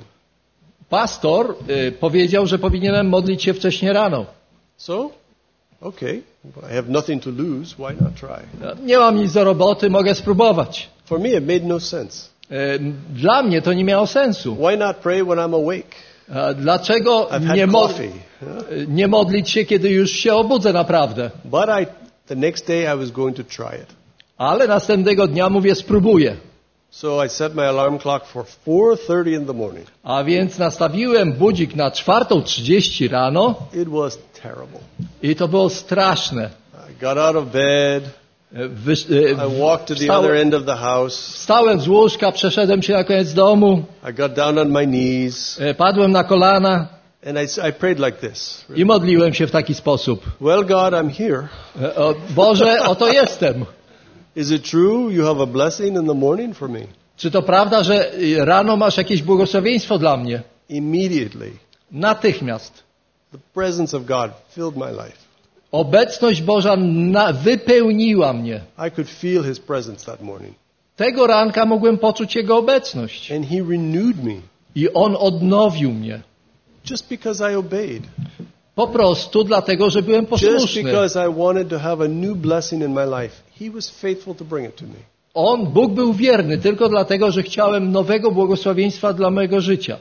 pastor y, powiedział, że powinienem modlić się wcześnie rano. So, okay, I have nothing to lose, why not try? Nie mam nic do roboty, mogę spróbować. For me, it made no sense. Y, Dla mnie to nie miało sensu. Why not pray when I'm awake? A dlaczego I've nie, had mo- coffee. Yeah? y, nie modlić się, kiedy już się obudzę naprawdę? But I, the next day I was going to try it. Ale następnego dnia mówię, spróbuję. So I set my alarm clock for four thirty in the morning. A więc nastawiłem budzik na czwarta trzydzieści rano It was terrible. i to było straszne. I got out of bed. Wysz- I walked to the wstałem- other end of the house. Wstałem z łóżka, przeszedłem się na koniec domu, I got down on my knees e, padłem na kolana and I, s- I prayed like this. i modliłem się w taki sposób. Well, God, I'm here. E, O, Boże, oto jestem. Is it true you have a blessing in the morning for me? Czy to prawda, że y, rano masz jakieś błogosławieństwo dla mnie? Immediately, Natychmiast. the presence of God filled my life. Obecność Boża na, wypełniła mnie. I could feel His presence that morning. Tego ranka mogłem poczuć Jego obecność. And He renewed me I On odnowił mnie. just because I obeyed. Po prostu dlatego, że byłem Just posłuszny. because I wanted to have a new blessing in my life. He was faithful to bring it to me. On, Bóg był wierny tylko dlatego, że chciałem nowego błogosławieństwa dla mojego życia.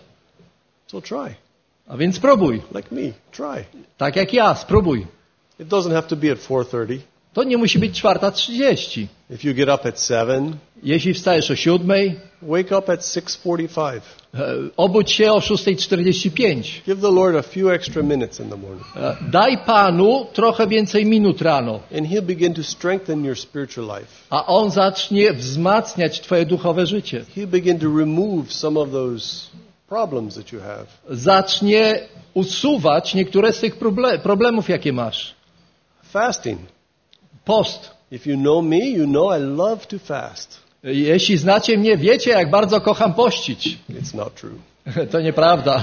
So try. A więc spróbuj. Like me, try. Tak jak ja, spróbuj. It doesn't have to be at four thirty. To nie musi być czwarta trzydzieści. If you get up at seven, Jeśli wstajesz o siódmej, wake up at six forty-five. e, obudź się o szósta czterdzieści pięć. Give the Lord a few extra minutes in the morning. E, Daj Panu trochę więcej minut rano, And He'll begin to strengthen your spiritual life. a On zacznie wzmacniać Twoje duchowe życie. He'll begin to remove some of those problems that you have. Zacznie usuwać niektóre z tych proble- problemów, jakie masz. Fasting. Post. If you know me, you know I love to fast. Jeśli znacie mnie, wiecie, jak bardzo kocham pościć. It's not true. To nieprawda.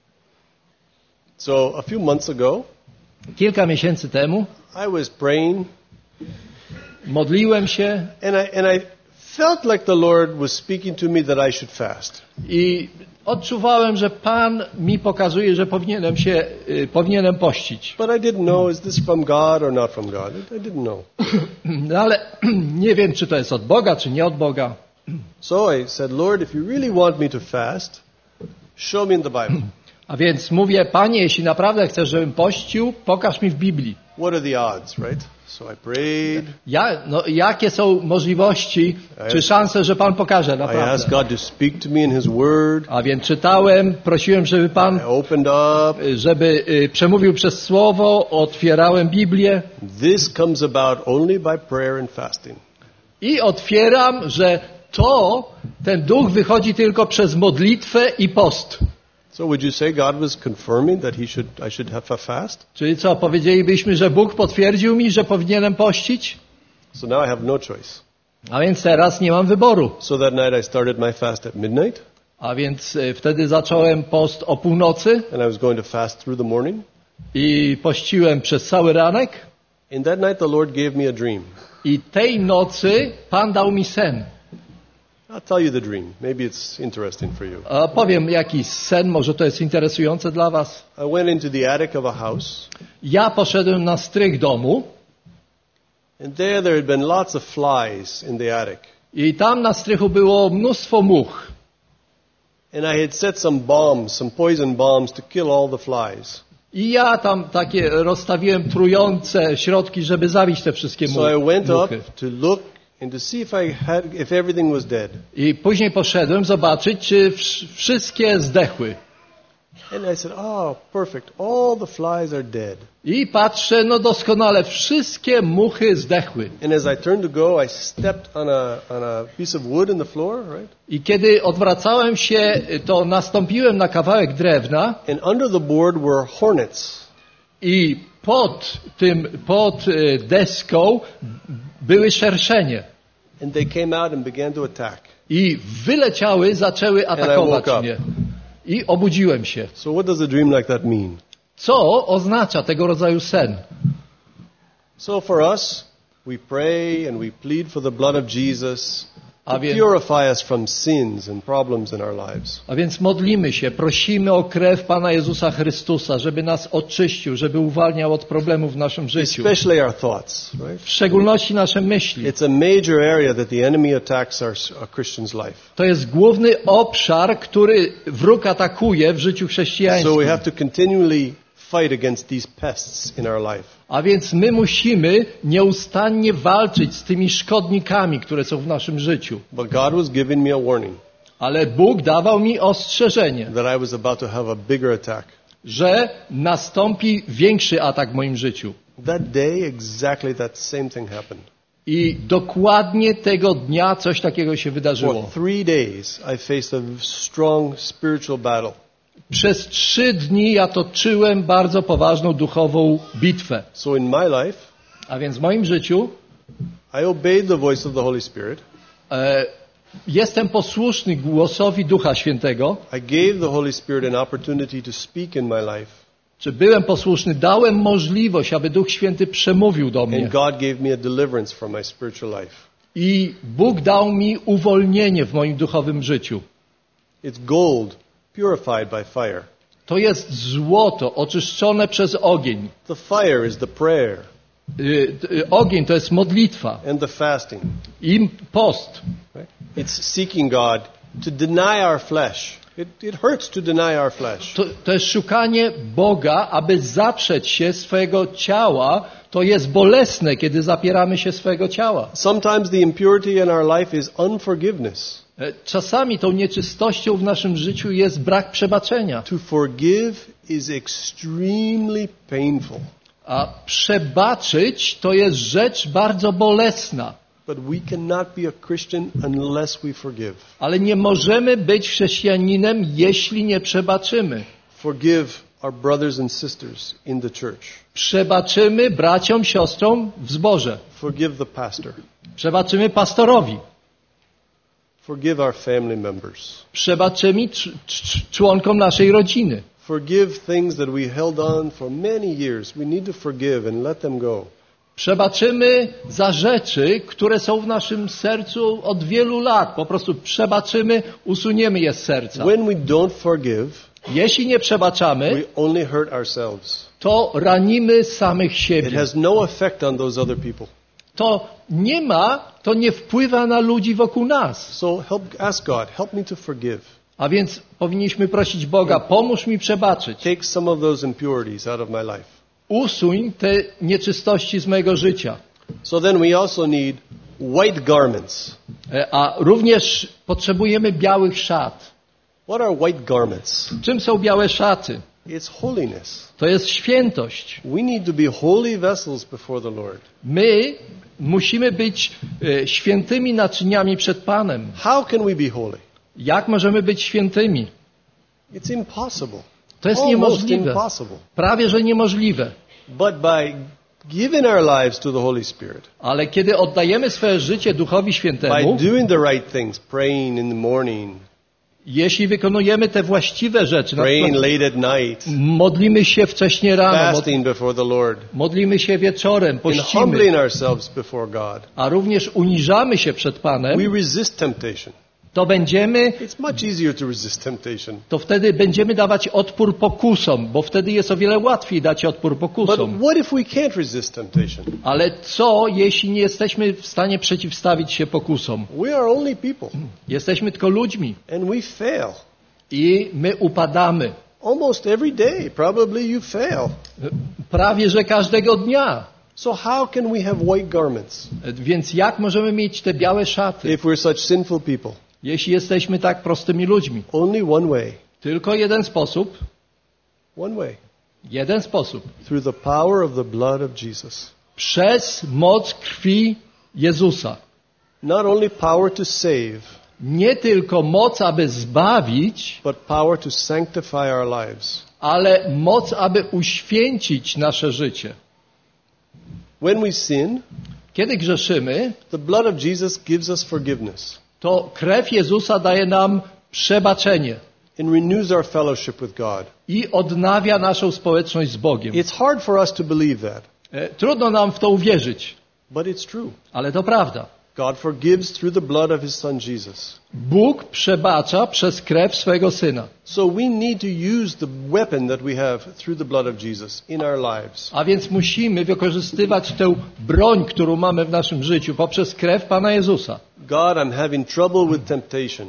So a few months ago, Kilka miesięcy temu I was praying modliłem się and I, and I felt like the Lord was speaking to me that I should fast. i odczuwałem, że Pan mi pokazuje, że powinienem się, y, powinienem pościć. But I didn't know, is this from God or not from God? I didn't know. No ale nie wiem, czy to jest od Boga, czy nie od Boga. So I said, Lord, if you really want me to fast, show me in the Bible. A więc mówię, Panie, jeśli naprawdę chcesz, żebym pościł, pokaż mi w Biblii. What are the odds, right? So I prayed. Ja, no, jakie są możliwości, czy szanse, że Pan pokaże I asked naprawdę? God to speak to me in His Word. A więc czytałem, prosiłem, żeby Pan, I opened up. y, żeby y, przemówił przez Słowo, otwierałem Biblię This comes about only by prayer and fasting. i otwieram, że to ten duch wychodzi tylko przez modlitwę i post. So would you say God was confirming that he should, I should have a fast? Czyli co, powiedzielibyśmy, że Bóg potwierdził mi, że powinienem pościć? So now I have no choice. A więc teraz nie mam wyboru. So that night I started my fast at midnight. A więc y, wtedy zacząłem post o północy And I was going to fast through the morning. i pościłem przez cały ranek. In that night the Lord gave me a dream. I tej nocy Pan dał mi sen. I'll tell you the dream. Maybe it's interesting for you. A powiem jakiś sen, może to jest interesujące dla was. I went into the attic of a house. Ja poszedłem na strych domu And there there had been lots of flies in the attic. i tam na strychu było mnóstwo much. And I had set some bombs, some poison bombs to kill all the flies. I ja tam takie rozstawiłem trujące środki, żeby zabić te wszystkie mu- So I went up muchy. to look and to see if I had, if everything was dead. I później poszedłem zobaczyć, czy wsz- wszystkie zdechły. And I said, oh, perfect. All the flies are dead. I patrzę, no doskonale, wszystkie muchy zdechły. And as I turned to go, I stepped on a, on a piece of wood in the floor, right? I kiedy odwracałem się, to nastąpiłem na kawałek drewna And under the board were hornets. i pod tym, pod y, deską były szerszenie. And they came out and began to attack. I wyleciały, zaczęły atakować woke up. mnie. I obudziłem się. So what does a dream like that mean? Co oznacza tego rodzaju sen? So for us, we pray and we plead for the blood of Jesus to A więc- purify us from sins and problems in our lives. A więc modlimy się, prosimy o krew Pana Jezusa Chrystusa, żeby nas oczyścił, żeby uwalniał od problemów w naszym życiu. Especially our thoughts, right? W szczególności nasze myśli. It's a major area that the enemy attacks our, our Christian's life. To jest główny obszar, który wróg atakuje w życiu So chrześcijańskim. we have to continually fight against these pests in our life. A więc my musimy nieustannie walczyć z tymi szkodnikami, które są w naszym życiu. But God was giving me a warning Ale Bóg dawał mi ostrzeżenie, that I was about to have a bigger attack. że nastąpi większy atak w moim życiu. That day, exactly that same thing happened. I dokładnie tego dnia coś takiego się For wydarzyło. three days, I faced a strong spiritual battle. Przez trzy dni ja toczyłem bardzo poważną duchową bitwę. So in my life, A więc w moim życiu I obeyed the voice of the Holy Spirit. e, jestem posłuszny głosowi Ducha Świętego. I gave the Holy Spirit an opportunity to speak in my life. Czy byłem posłuszny? Dałem możliwość, aby Duch Święty przemówił do mnie. And God gave me a deliverance from my spiritual life. I Bóg dał mi uwolnienie w moim duchowym życiu. It's gold purified by fire. To jest złoto oczyszczone przez ogień. The fire is the prayer Y, y, Ogień to jest modlitwa and the fasting. i post. Right? It's seeking God to deny our flesh. It, it hurts to deny our flesh. To, to jest szukanie Boga, aby zaprzeć się swojego ciała. To jest bolesne, kiedy zapieramy się swojego ciała. Sometimes the impurity in our life is unforgiveness. E, Czasami tą nieczystością w naszym życiu jest brak przebaczenia. To forgive is extremely painful. A przebaczyć to jest rzecz bardzo bolesna. But we cannot be a Christian unless we forgive. Ale nie możemy być chrześcijaninem, jeśli nie przebaczymy. Forgive our brothers and sisters in the church. Przebaczymy braciom, siostrom w zborze. Forgive the pastor. Przebaczymy pastorowi. Forgive our family members. Przebaczymy cz- cz- członkom naszej rodziny. Forgive things that we held on for many years. We need to forgive and let them go. Przebaczymy za rzeczy, które są w naszym sercu od wielu lat. Po prostu przebaczymy, usuniemy je z serca. When we don't forgive, Jeśli nie przebaczamy, we only hurt ourselves. to ranimy samych It siebie. has no effect on those other people. To nie ma, to nie wpływa na ludzi wokół nas. So help, ask God, help me to forgive. A więc powinniśmy prosić Boga, pomóż mi przebaczyć. Take some of those impurities out of my life. Usuń te nieczystości z mojego życia. So then we also need white garments. E, A również potrzebujemy białych szat. What are white garments? Czym są białe szaty? It's holiness. To jest świętość. We need to be holy vessels before the Lord. My musimy być e, świętymi naczyniami przed Panem. How can we be holy? Jak możemy być świętymi? It's impossible. To jest Almost niemożliwe. impossible. Prawie, że niemożliwe. But by giving our lives to the Holy Spirit, Ale kiedy oddajemy swoje życie Duchowi by Świętemu, doing the right things, praying in the morning, jeśli wykonujemy te właściwe rzeczy, na praying przykład late at night, modlimy się wcześnie rano, mod, fasting before the Lord, modlimy się wieczorem, and pościmy, humbling ourselves before God, a również uniżamy się przed we Panem, resist temptation. to będziemy, It's much easier to resist temptation. to wtedy będziemy dawać odpór pokusom, bo wtedy jest o wiele łatwiej dać odpór But pokusom. what if we can't resist temptation? Ale co, jeśli nie jesteśmy w stanie przeciwstawić się pokusom? We are only people, Jesteśmy tylko ludźmi and we fail. i my upadamy. Almost every day, probably you fail. Prawie, że każdego dnia. So how can we have white garments Więc jak możemy mieć te białe szaty, if we're such sinful people? jeśli jesteśmy tak prostymi ludźmi? Only one way. Tylko jeden sposób, One way. jeden sposób. Through the power of the blood of Jesus. Przez moc krwi Jezusa. Not only power to save, Nie tylko moc, aby zbawić, but power to sanctify our lives. ale moc, aby uświęcić nasze życie. When we sin, Kiedy grzeszymy, the blood of Jesus gives us forgiveness to krew Jezusa daje nam przebaczenie and renews our fellowship with God. i odnawia naszą społeczność z Bogiem. It's hard for us to believe that, E, Trudno nam w to uwierzyć, but it's true. ale to prawda. God forgives through the blood of His Son Jesus. Bóg przebacza przez krew swojego Syna. So we need to use the weapon that we have through the blood of Jesus in our lives. A więc musimy wykorzystywać tę broń, którą mamy w naszym życiu poprzez krew Pana Jezusa. God, I'm having trouble with temptation.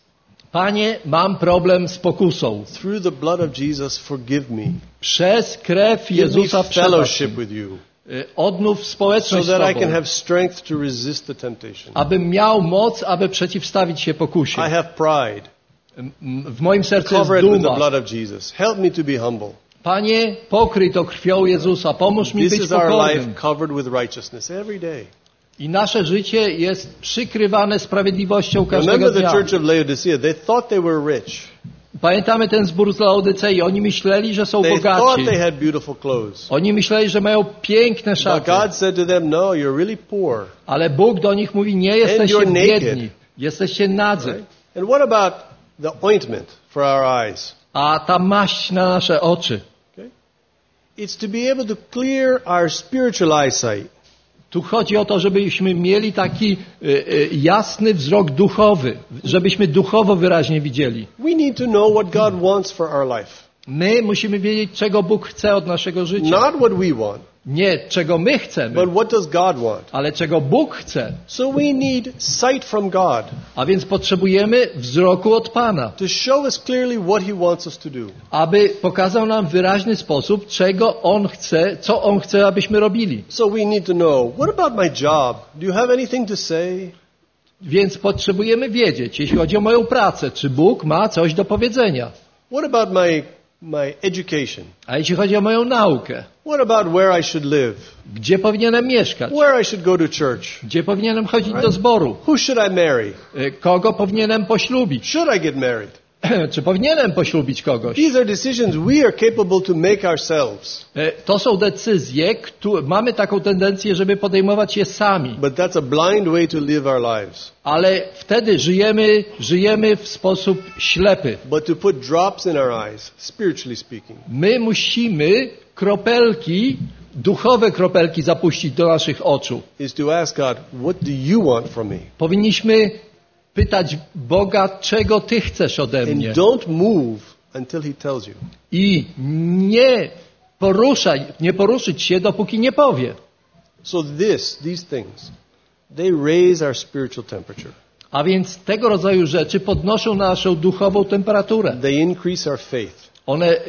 Panie, mam problem z pokusą. Through the blood of Jesus, forgive me. Przez krew Give me Jezusa przebacz. fellowship with you Y, Odnów so społeczność z that I can Tobą, have strength to resist the temptation. abym miał moc, aby przeciwstawić się I pokusie. have pride. M- W moim sercu jest Cover it with the duma. blood of Jesus. Help me to be humble. Panie, pokryj to krwią Jezusa, pomóż mi This być is our life pokornym. covered with righteousness every day. I nasze życie jest przykrywane sprawiedliwością każdego Remember the dnia. church of Laodicea. They thought they were rich. Pamiętamy ten zbór z Laodycei. Oni myśleli, że są They thought bogaci. they had beautiful clothes. Oni myśleli, że mają piękne But szaty. God said to them, no, you're really poor. Ale Bóg do nich mówi, nie jesteście you're naked. biedni. Jesteście nadzy. Right? And what about the ointment for our eyes? A ta maść na nasze oczy. Okay? It's to be able to clear our spiritual eyesight. Tu chodzi o to, żebyśmy mieli taki y, y, jasny wzrok duchowy. Żebyśmy duchowo wyraźnie widzieli. We need to know what God wants for our life. My musimy wiedzieć, czego Bóg chce od naszego życia. Not what we want, Nie czego my chcemy, but what does God want? ale czego Bóg chce. So we need sight from God A więc potrzebujemy wzroku od Pana, to show us clearly what He wants us to do. aby pokazał nam w wyraźny sposób, czego On chce, co On chce, abyśmy robili. So we need to know, what about my job? Do you have anything to say? Więc potrzebujemy wiedzieć, jeśli chodzi o moją pracę, czy Bóg ma coś do powiedzenia. What about my, my education? A jeśli chodzi o moją naukę, What about where I should live? gdzie powinienem mieszkać, Where I should go to church? gdzie powinienem chodzić do zboru, Who should I marry? y, kogo powinienem poślubić, Should I get married? czy powinienem poślubić kogoś. These are decisions we are capable to make ourselves. Y, To są decyzje, które mamy taką tendencję, żeby podejmować je sami. But that's a blind way to live our lives. Ale wtedy żyjemy, żyjemy w sposób ślepy. But to put drops in our eyes, spiritually speaking. My musimy kropelki, duchowe kropelki zapuścić do naszych oczu. Is to ask God, what do you want from me? Powinniśmy pytać Boga, czego Ty chcesz ode And mnie. don't move until He tells you. I nie poruszaj, nie poruszyć się, dopóki nie powie. So this, these things, they raise our spiritual temperature. A więc tego rodzaju rzeczy podnoszą naszą duchową temperaturę. They increase our faith. One, y,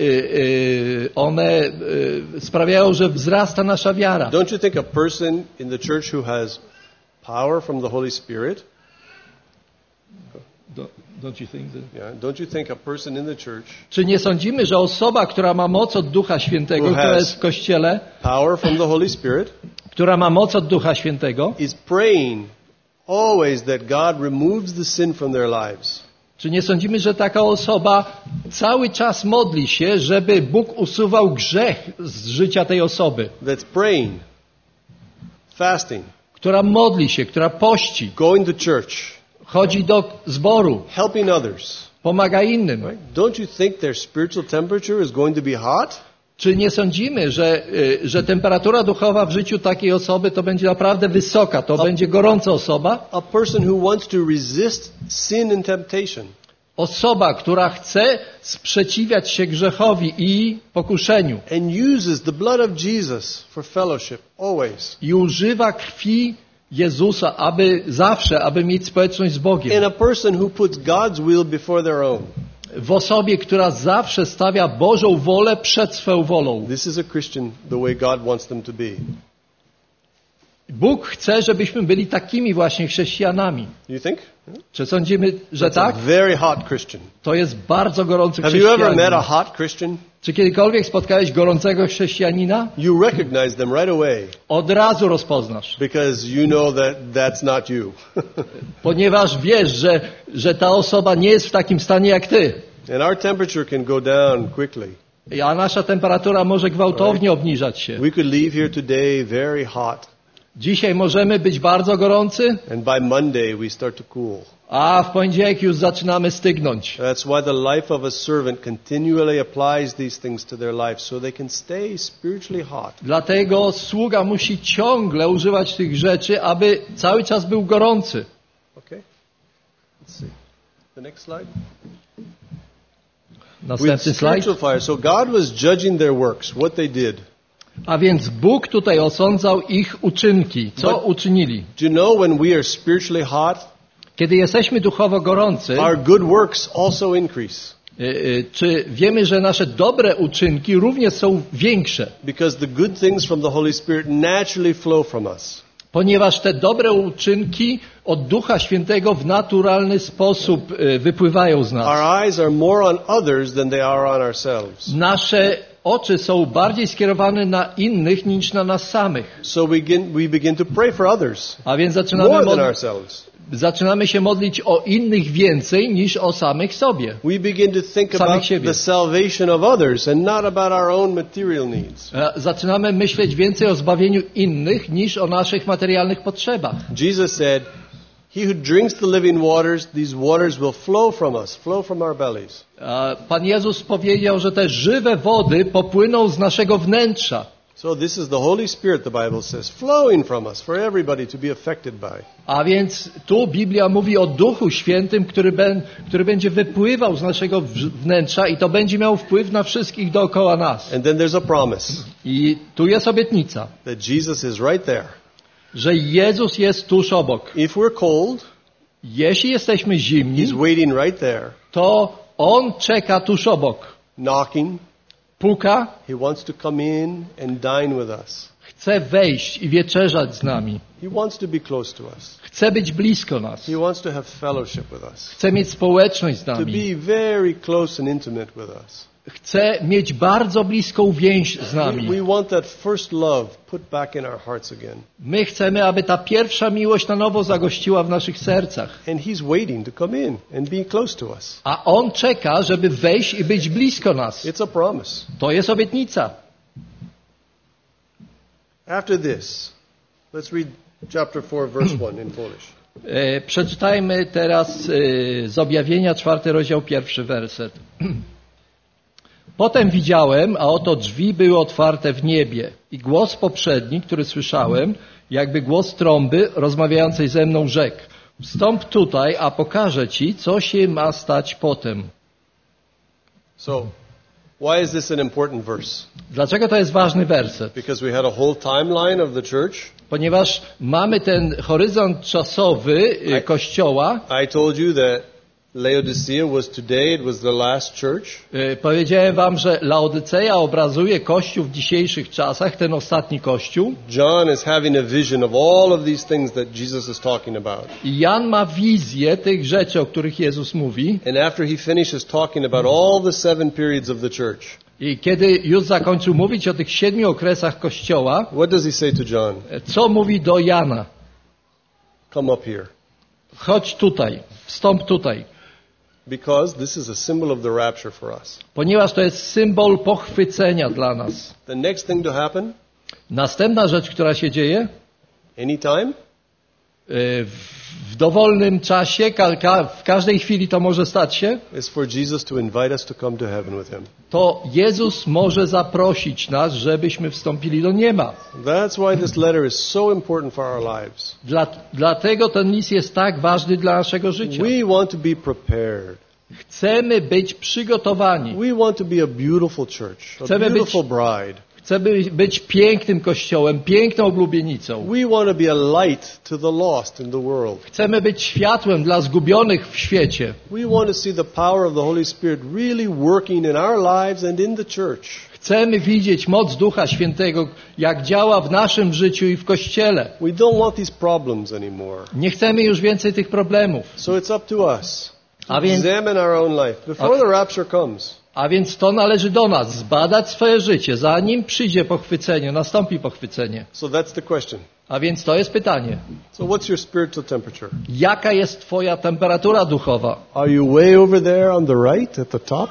y, one y, sprawiają, że wzrasta nasza wiara. Don't you think a person in the church who has power from the Holy Spirit, Do, Don't you think that? Yeah, don't you think a person in the church Czy nie sądzimy, że osoba, która ma moc od Ducha Świętego, Who która has- jest w Kościele, power from the Holy Spirit która ma moc od Ducha Świętego, is praying always that God removes the sin from their lives? czy nie sądzimy, że taka osoba cały czas modli się, żeby Bóg usuwał grzech z życia tej osoby, That's praying, fasting, która modli się, która pości, going to church, chodzi do zboru, helping others. pomaga innym. Right? Don't you think their spiritual temperature is going to be hot? Czy nie sądzimy, że, y, że temperatura duchowa w życiu takiej osoby to będzie naprawdę wysoka, to będzie gorąca osoba? A person who wants to resist sin and temptation Osoba, która chce sprzeciwiać się grzechowi i pokuszeniu and uses the blood of Jesus for fellowship always. i używa krwi Jezusa, aby zawsze, aby mieć społeczność z Bogiem. And a person who puts God's will before their own. W osobie, która zawsze stawia Bożą wolę przed swoją wolą. This is a Christian the way God wants them to be. Bóg chce, żebyśmy byli takimi właśnie chrześcijanami. You think? Czy sądzimy, że That's a tak? very hot Christian. To jest bardzo gorący Have you ever met a chrześcijanin. hot Christian? Czy kiedykolwiek spotkałeś gorącego chrześcijanina? You recognize them right away Od razu rozpoznasz. because you know that that's not you. Ponieważ wiesz, że, że ta osoba nie jest w takim stanie jak ty. And our temperature can go down quickly. A nasza temperatura może gwałtownie obniżać się. We could leave here today very hot, Dzisiaj możemy być bardzo gorący, and by Monday we start to cool. a w poniedziałek już zaczynamy stygnąć. That's why the life of a servant continually applies these things to their life so they can stay spiritually hot. Dlatego sługa musi ciągle używać tych rzeczy, aby cały czas był gorący. Okay? Let's see. The next slide. With Następny slajd. spiritual fire. So God was judging their works, what they did. A więc Bóg tutaj osądzał ich uczynki. Co But- uczynili? Do you know when we are spiritually hot, Kiedy jesteśmy duchowo gorący, our good works also increase? y, y, czy wiemy, że nasze dobre uczynki również są większe? Because the good things from the Holy Spirit naturally flow from us. Ponieważ te dobre uczynki od Ducha Świętego w naturalny sposób y, wypływają z nas. Our eyes are more on others than they are on ourselves. Nasze oczy są bardziej skierowane na innych niż na nas samych. So we begin, we begin to pray for others A więc zaczynamy, more than mod- ourselves. zaczynamy się modlić o innych więcej niż o samych sobie. We begin to think Samych about siebie. the salvation of others and not about our own material needs. E, Zaczynamy myśleć więcej o zbawieniu innych niż o naszych materialnych potrzebach. Jesus said, "He who drinks the living waters, these waters will flow from us, flow from our bellies." E, Pan Jezus powiedział, że te żywe wody popłyną z naszego wnętrza. So this is the Holy Spirit, the Bible says, flowing from us for everybody to be affected by. A więc tu Biblia mówi o Duchu Świętym, który, ben, który będzie wypływał z naszego w- wnętrza i to będzie miał wpływ na wszystkich dookoła nas. And then there's a promise I tu jest obietnica, that Jesus is right there. że Jezus jest tuż obok. If we're cold, Jeśli jesteśmy zimni, He's waiting right there, to On czeka tuż obok. knocking. Puka, He wants to come in and dine with us. chce wejść i wieczerzać z nami. He wants to be close to us. Chce być blisko nas. He wants to have fellowship with us. Chce mieć społeczność z To nami. be very close and intimate with us. Chce mieć bardzo bliską więź z We, nami. we want that first love put back in our hearts again. My chcemy, aby ta pierwsza miłość na nowo zagościła w naszych sercach. And He's waiting to come in and be close to us. A On czeka, żeby wejść i być blisko nas. It's a promise. To jest obietnica. After this, let's read chapter four, verse one in Polish. E, przeczytajmy teraz e, z objawienia czwarty rozdział, pierwszy werset. Potem widziałem, a oto drzwi były otwarte w niebie i głos poprzedni, który słyszałem, jakby głos trąby rozmawiającej ze mną rzekł: wstąp tutaj, a pokażę ci, co się ma stać potem. So, why is this an important verse? Dlaczego to jest ważny werset? Because we had a whole timeline of the church. Ponieważ mamy ten horyzont czasowy e, Kościoła. I told you that Laodicea was today, it was the last church. Y, Powiedziałem wam, że Laodyceja obrazuje Kościół w dzisiejszych czasach, ten ostatni Kościół. John is having a vision of all of these things that Jesus is talking about. I Jan ma wizję tych rzeczy, o których Jezus mówi. And after he finishes talking about all the seven periods of the church, I kiedy już zakończył mówić o tych siedmiu okresach Kościoła, what does he say to John? co mówi do Jana? Come up here. Chodź tutaj, wstąp tutaj. Because this is a symbol of the rapture for us. Ponieważ to jest symbol pochwycenia dla nas. The next thing to happen, Następna rzecz, która się dzieje, anytime, y, w dowolnym czasie, ka- ka- w każdej chwili to może stać się, is for Jesus to invite us to come to heaven with him. to Jezus może zaprosić nas, żebyśmy wstąpili do nieba. That's why this letter is so important for our lives. Dla, dlatego ten list jest tak ważny dla naszego życia. We want to be prepared. Chcemy być przygotowani. We want to be a beautiful church, a Chcemy być- beautiful bride. Chcemy być pięknym kościołem, piękną oblubienicą. We want to be a light to the lost in the world. Chcemy być światłem dla zgubionych w świecie. We want to see the power of the Holy Spirit really working in our lives and in the church. Chcemy widzieć moc Ducha Świętego, jak działa w naszym życiu i w Kościele. We don't want these problems anymore. Nie chcemy już więcej tych problemów. So it's up to us to A więc, examine our own life before the rapture comes. a więc to należy do nas, zbadać swoje życie, zanim przyjdzie pochwycenie, nastąpi pochwycenie. So that's the question. A więc to jest pytanie. So what's your spiritual temperature? Jaka jest twoja temperatura duchowa? Are you way over there on the right at the top?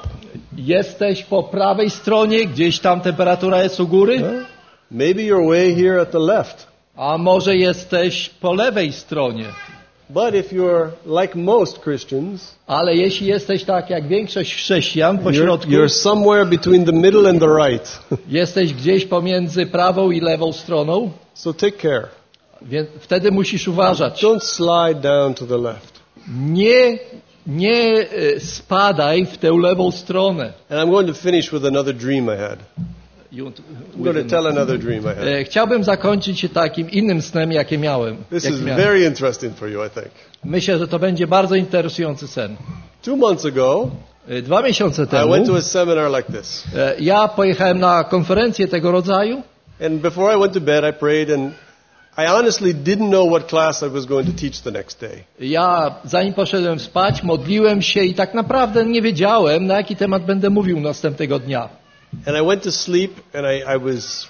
Jesteś po prawej stronie, gdzieś tam temperatura jest u góry? Huh? Maybe you're way here at the left. A może jesteś po lewej stronie? But if you're like most Christians, Ale jeśli jesteś tak jak większość chrześcijan po you're, środku, you're somewhere between the middle and the right. jesteś gdzieś pomiędzy prawą i lewą stroną, So take care. więc wtedy musisz uważać. Don't slide down to the left. Nie, nie e, spadaj w tę lewą stronę. And I'm going to finish with another dream I had. You want to- I'm going to tell another dream I had. E, Chciałbym zakończyć takim innym snem, jakie miałem. This jaki is miałem. very interesting for you, I think. Myślę, że to będzie bardzo interesujący sen. Two months ago, E, Dwa miesiące I temu went to a seminar like this. e, ja pojechałem na konferencję tego rodzaju And before I went to bed, I prayed, and I honestly didn't know what class I was going to teach the next day. Ja zanim poszedłem spać, modliłem się i tak naprawdę nie wiedziałem, na jaki temat będę mówił następnego dnia. And I went to sleep, and I, I was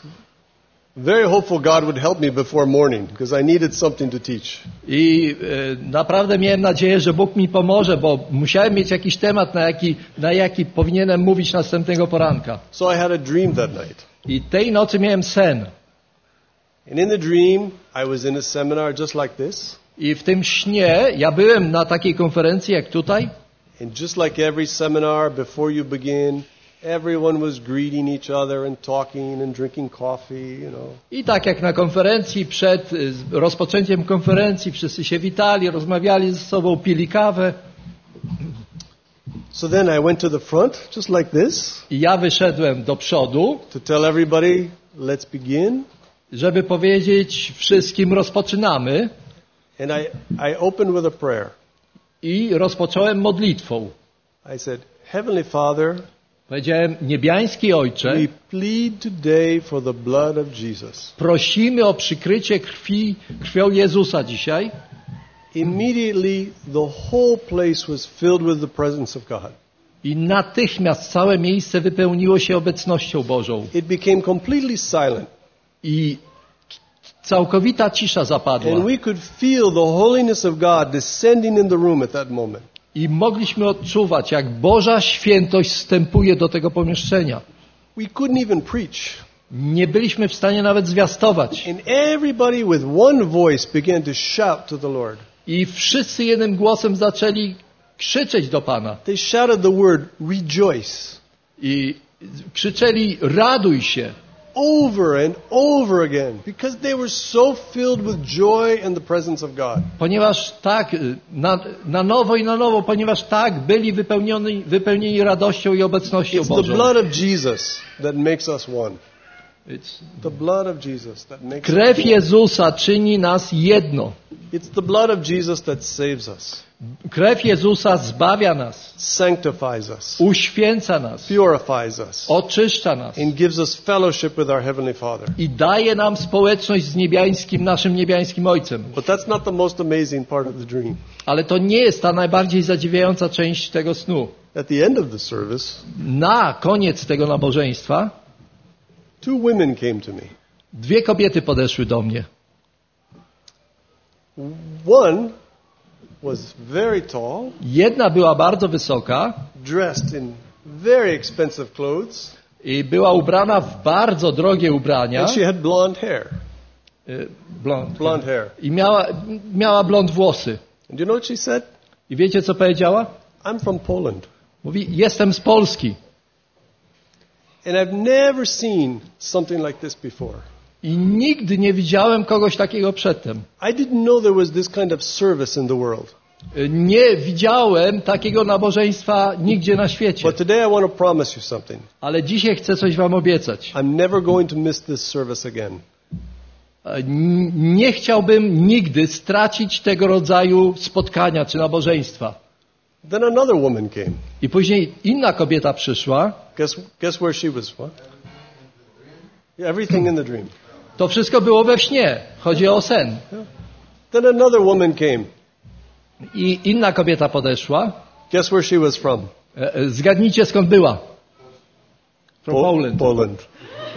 very hopeful God would help me before morning, because I needed something to teach. I e, naprawdę miałem nadzieję, że Bóg mi pomoże, bo musiałem mieć jakiś temat, na jaki, na jaki powinienem mówić następnego poranka. So I had a dream that night. I tej nocy miałem sen. And in the dream, I was in a seminar just like this. I w tym śnie, ja byłem na takiej konferencji jak tutaj. And just like every seminar, before you begin, everyone was greeting each other and talking and drinking coffee, you know. I tak jak na konferencji, przed y, rozpoczęciem konferencji, wszyscy się witali, rozmawiali ze sobą, pili kawę. So then I went to the front, just like this, I ja wyszedłem do przodu, to tell everybody, let's begin. żeby powiedzieć wszystkim rozpoczynamy. And I, I opened with a prayer. I rozpocząłem modlitwą. I said, Heavenly Father, Powiedziałem, niebiański Ojcze, we plead today for the blood of Jesus. prosimy o przykrycie krwi, krwią Jezusa dzisiaj. Immediately, the whole place was filled with the presence of God. I natychmiast całe miejsce wypełniło się obecnością Bożą. It became completely silent. I całkowita cisza zapadła. And we could feel the holiness of God descending in the room at that moment. I mogliśmy odczuwać, jak Boża świętość wstępuje do tego pomieszczenia. We couldn't even preach. Nie byliśmy w stanie nawet zwiastować. And everybody with one voice began to shout to the Lord. I wszyscy jednym głosem zaczęli krzyczeć do Pana. They shouted the word rejoice I krzyczeli raduj się. over and over again because they were so filled with joy and the presence of God. Ponieważ tak, na, na nowo i na nowo, ponieważ tak byli wypełnieni, wypełnieni radością i obecnością It's the Bożą. blood of Jesus that makes us one. It's... The blood of Jesus that makes Krew us. Jezusa czyni nas jedno. It's the blood of Jesus that saves us, Krew Jezusa zbawia nas, sanctifies us, uświęca nas, purifies us, oczyszcza nas and gives us fellowship with our Heavenly Father. i daje nam społeczność z niebiańskim, naszym niebiańskim Ojcem. But that's not the most amazing part of the dream. Ale to nie jest ta najbardziej zadziwiająca część tego snu. At the end of the service, Na koniec tego nabożeństwa two women came to me. dwie kobiety podeszły do mnie. One was very tall, Jedna była bardzo wysoka dressed in very expensive clothes, i była ubrana w bardzo drogie ubrania. and she had blonde hair. Y, Blond. Blonde hair. I miała, miała blond włosy. And you know what she said? I wiecie, co powiedziała? I'm from Poland. Mówi, jestem z Polski. And I've never seen something like this before. I nigdy nie widziałem kogoś takiego przedtem. I didn't know there was this kind of service in the world. Y, Nie widziałem takiego nabożeństwa nigdzie na świecie. But today I want to promise you something. Ale dzisiaj chcę coś wam obiecać. I'm never going to miss this service again. Y, n- Nie chciałbym nigdy stracić tego rodzaju spotkania czy nabożeństwa. Then another woman came. I później inna kobieta przyszła. Guess, guess where she was? What? Yeah, everything in the dream. To wszystko było we śnie. Chodzi o sen. Then another woman came. I inna kobieta podeszła. Guess where she was from? E, e, Zgadnijcie, skąd była. From Po- Poland. Poland.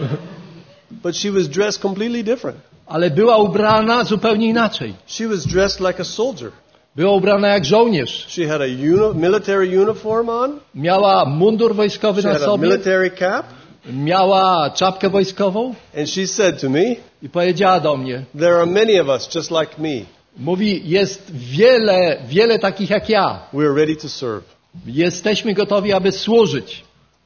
But she was dressed completely different. Ale była ubrana zupełnie inaczej. She was dressed like a soldier. Była ubrana jak żołnierz. She had a uni- military uniform on. Miała mundur wojskowy She na had a sobie. military cap. Miała czapkę wojskową. And she said to me, I powiedziała do mnie. there are many of us just like me. Mówi, jest wiele, wiele takich jak ja. We're ready to serve. Jesteśmy gotowi, aby służyć.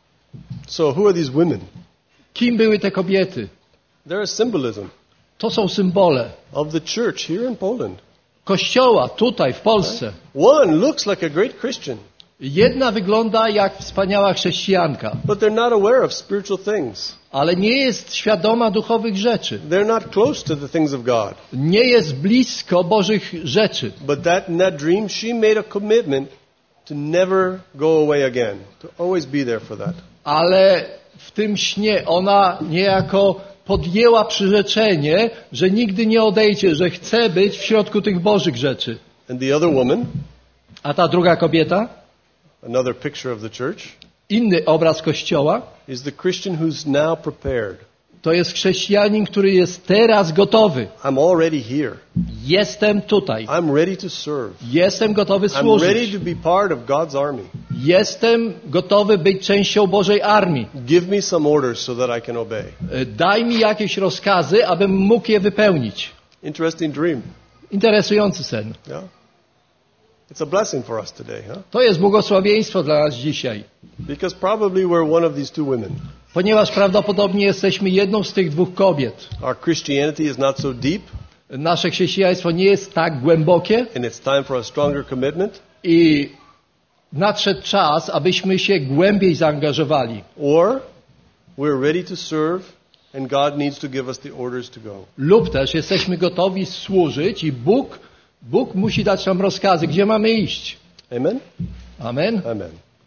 So who are these women? Kim były te kobiety? They're a symbolism To są symbole of the church here in Poland. Kościoła tutaj w Polsce. One looks like a great Christian, Jedna wygląda jak wspaniała chrześcijanka, but they're not aware of spiritual things. ale nie jest świadoma duchowych rzeczy. They're not close to the things of God. Nie jest blisko Bożych rzeczy. But that in that dream, she made a commitment to never go away again, to always be there for that. Ale w tym śnie ona niejako podjęła przyrzeczenie, że nigdy nie odejdzie, że chce być w środku tych Bożych rzeczy. And the other woman, A ta druga kobieta, another picture of the church, inny obraz Kościoła, is the Christian who's now prepared. to jest chrześcijanin, który jest teraz gotowy. I'm already here. Jestem tutaj. I'm ready to serve. Jestem gotowy I'm ready służyć. to be part of God's army. Jestem gotowy być częścią Bożej armii. Give me some orders so that I can obey. Daj mi jakieś rozkazy, abym mógł je wypełnić. Interesting dream. Interesujący sen. Yeah? It's a blessing for us today, huh? To jest błogosławieństwo dla nas dzisiaj. Because probably we're one of these two women. Ponieważ prawdopodobnie jesteśmy jedną z tych dwóch kobiet. Our Christianity is not so deep, Nasze chrześcijaństwo nie jest tak głębokie and it's time for a stronger commitment. i nadszedł czas, abyśmy się głębiej zaangażowali. Or we're ready to serve, and God needs to give us the orders to go. Lub też jesteśmy gotowi służyć i Bóg, Bóg musi dać nam rozkazy, gdzie mamy iść. Amen? Amen. Amen.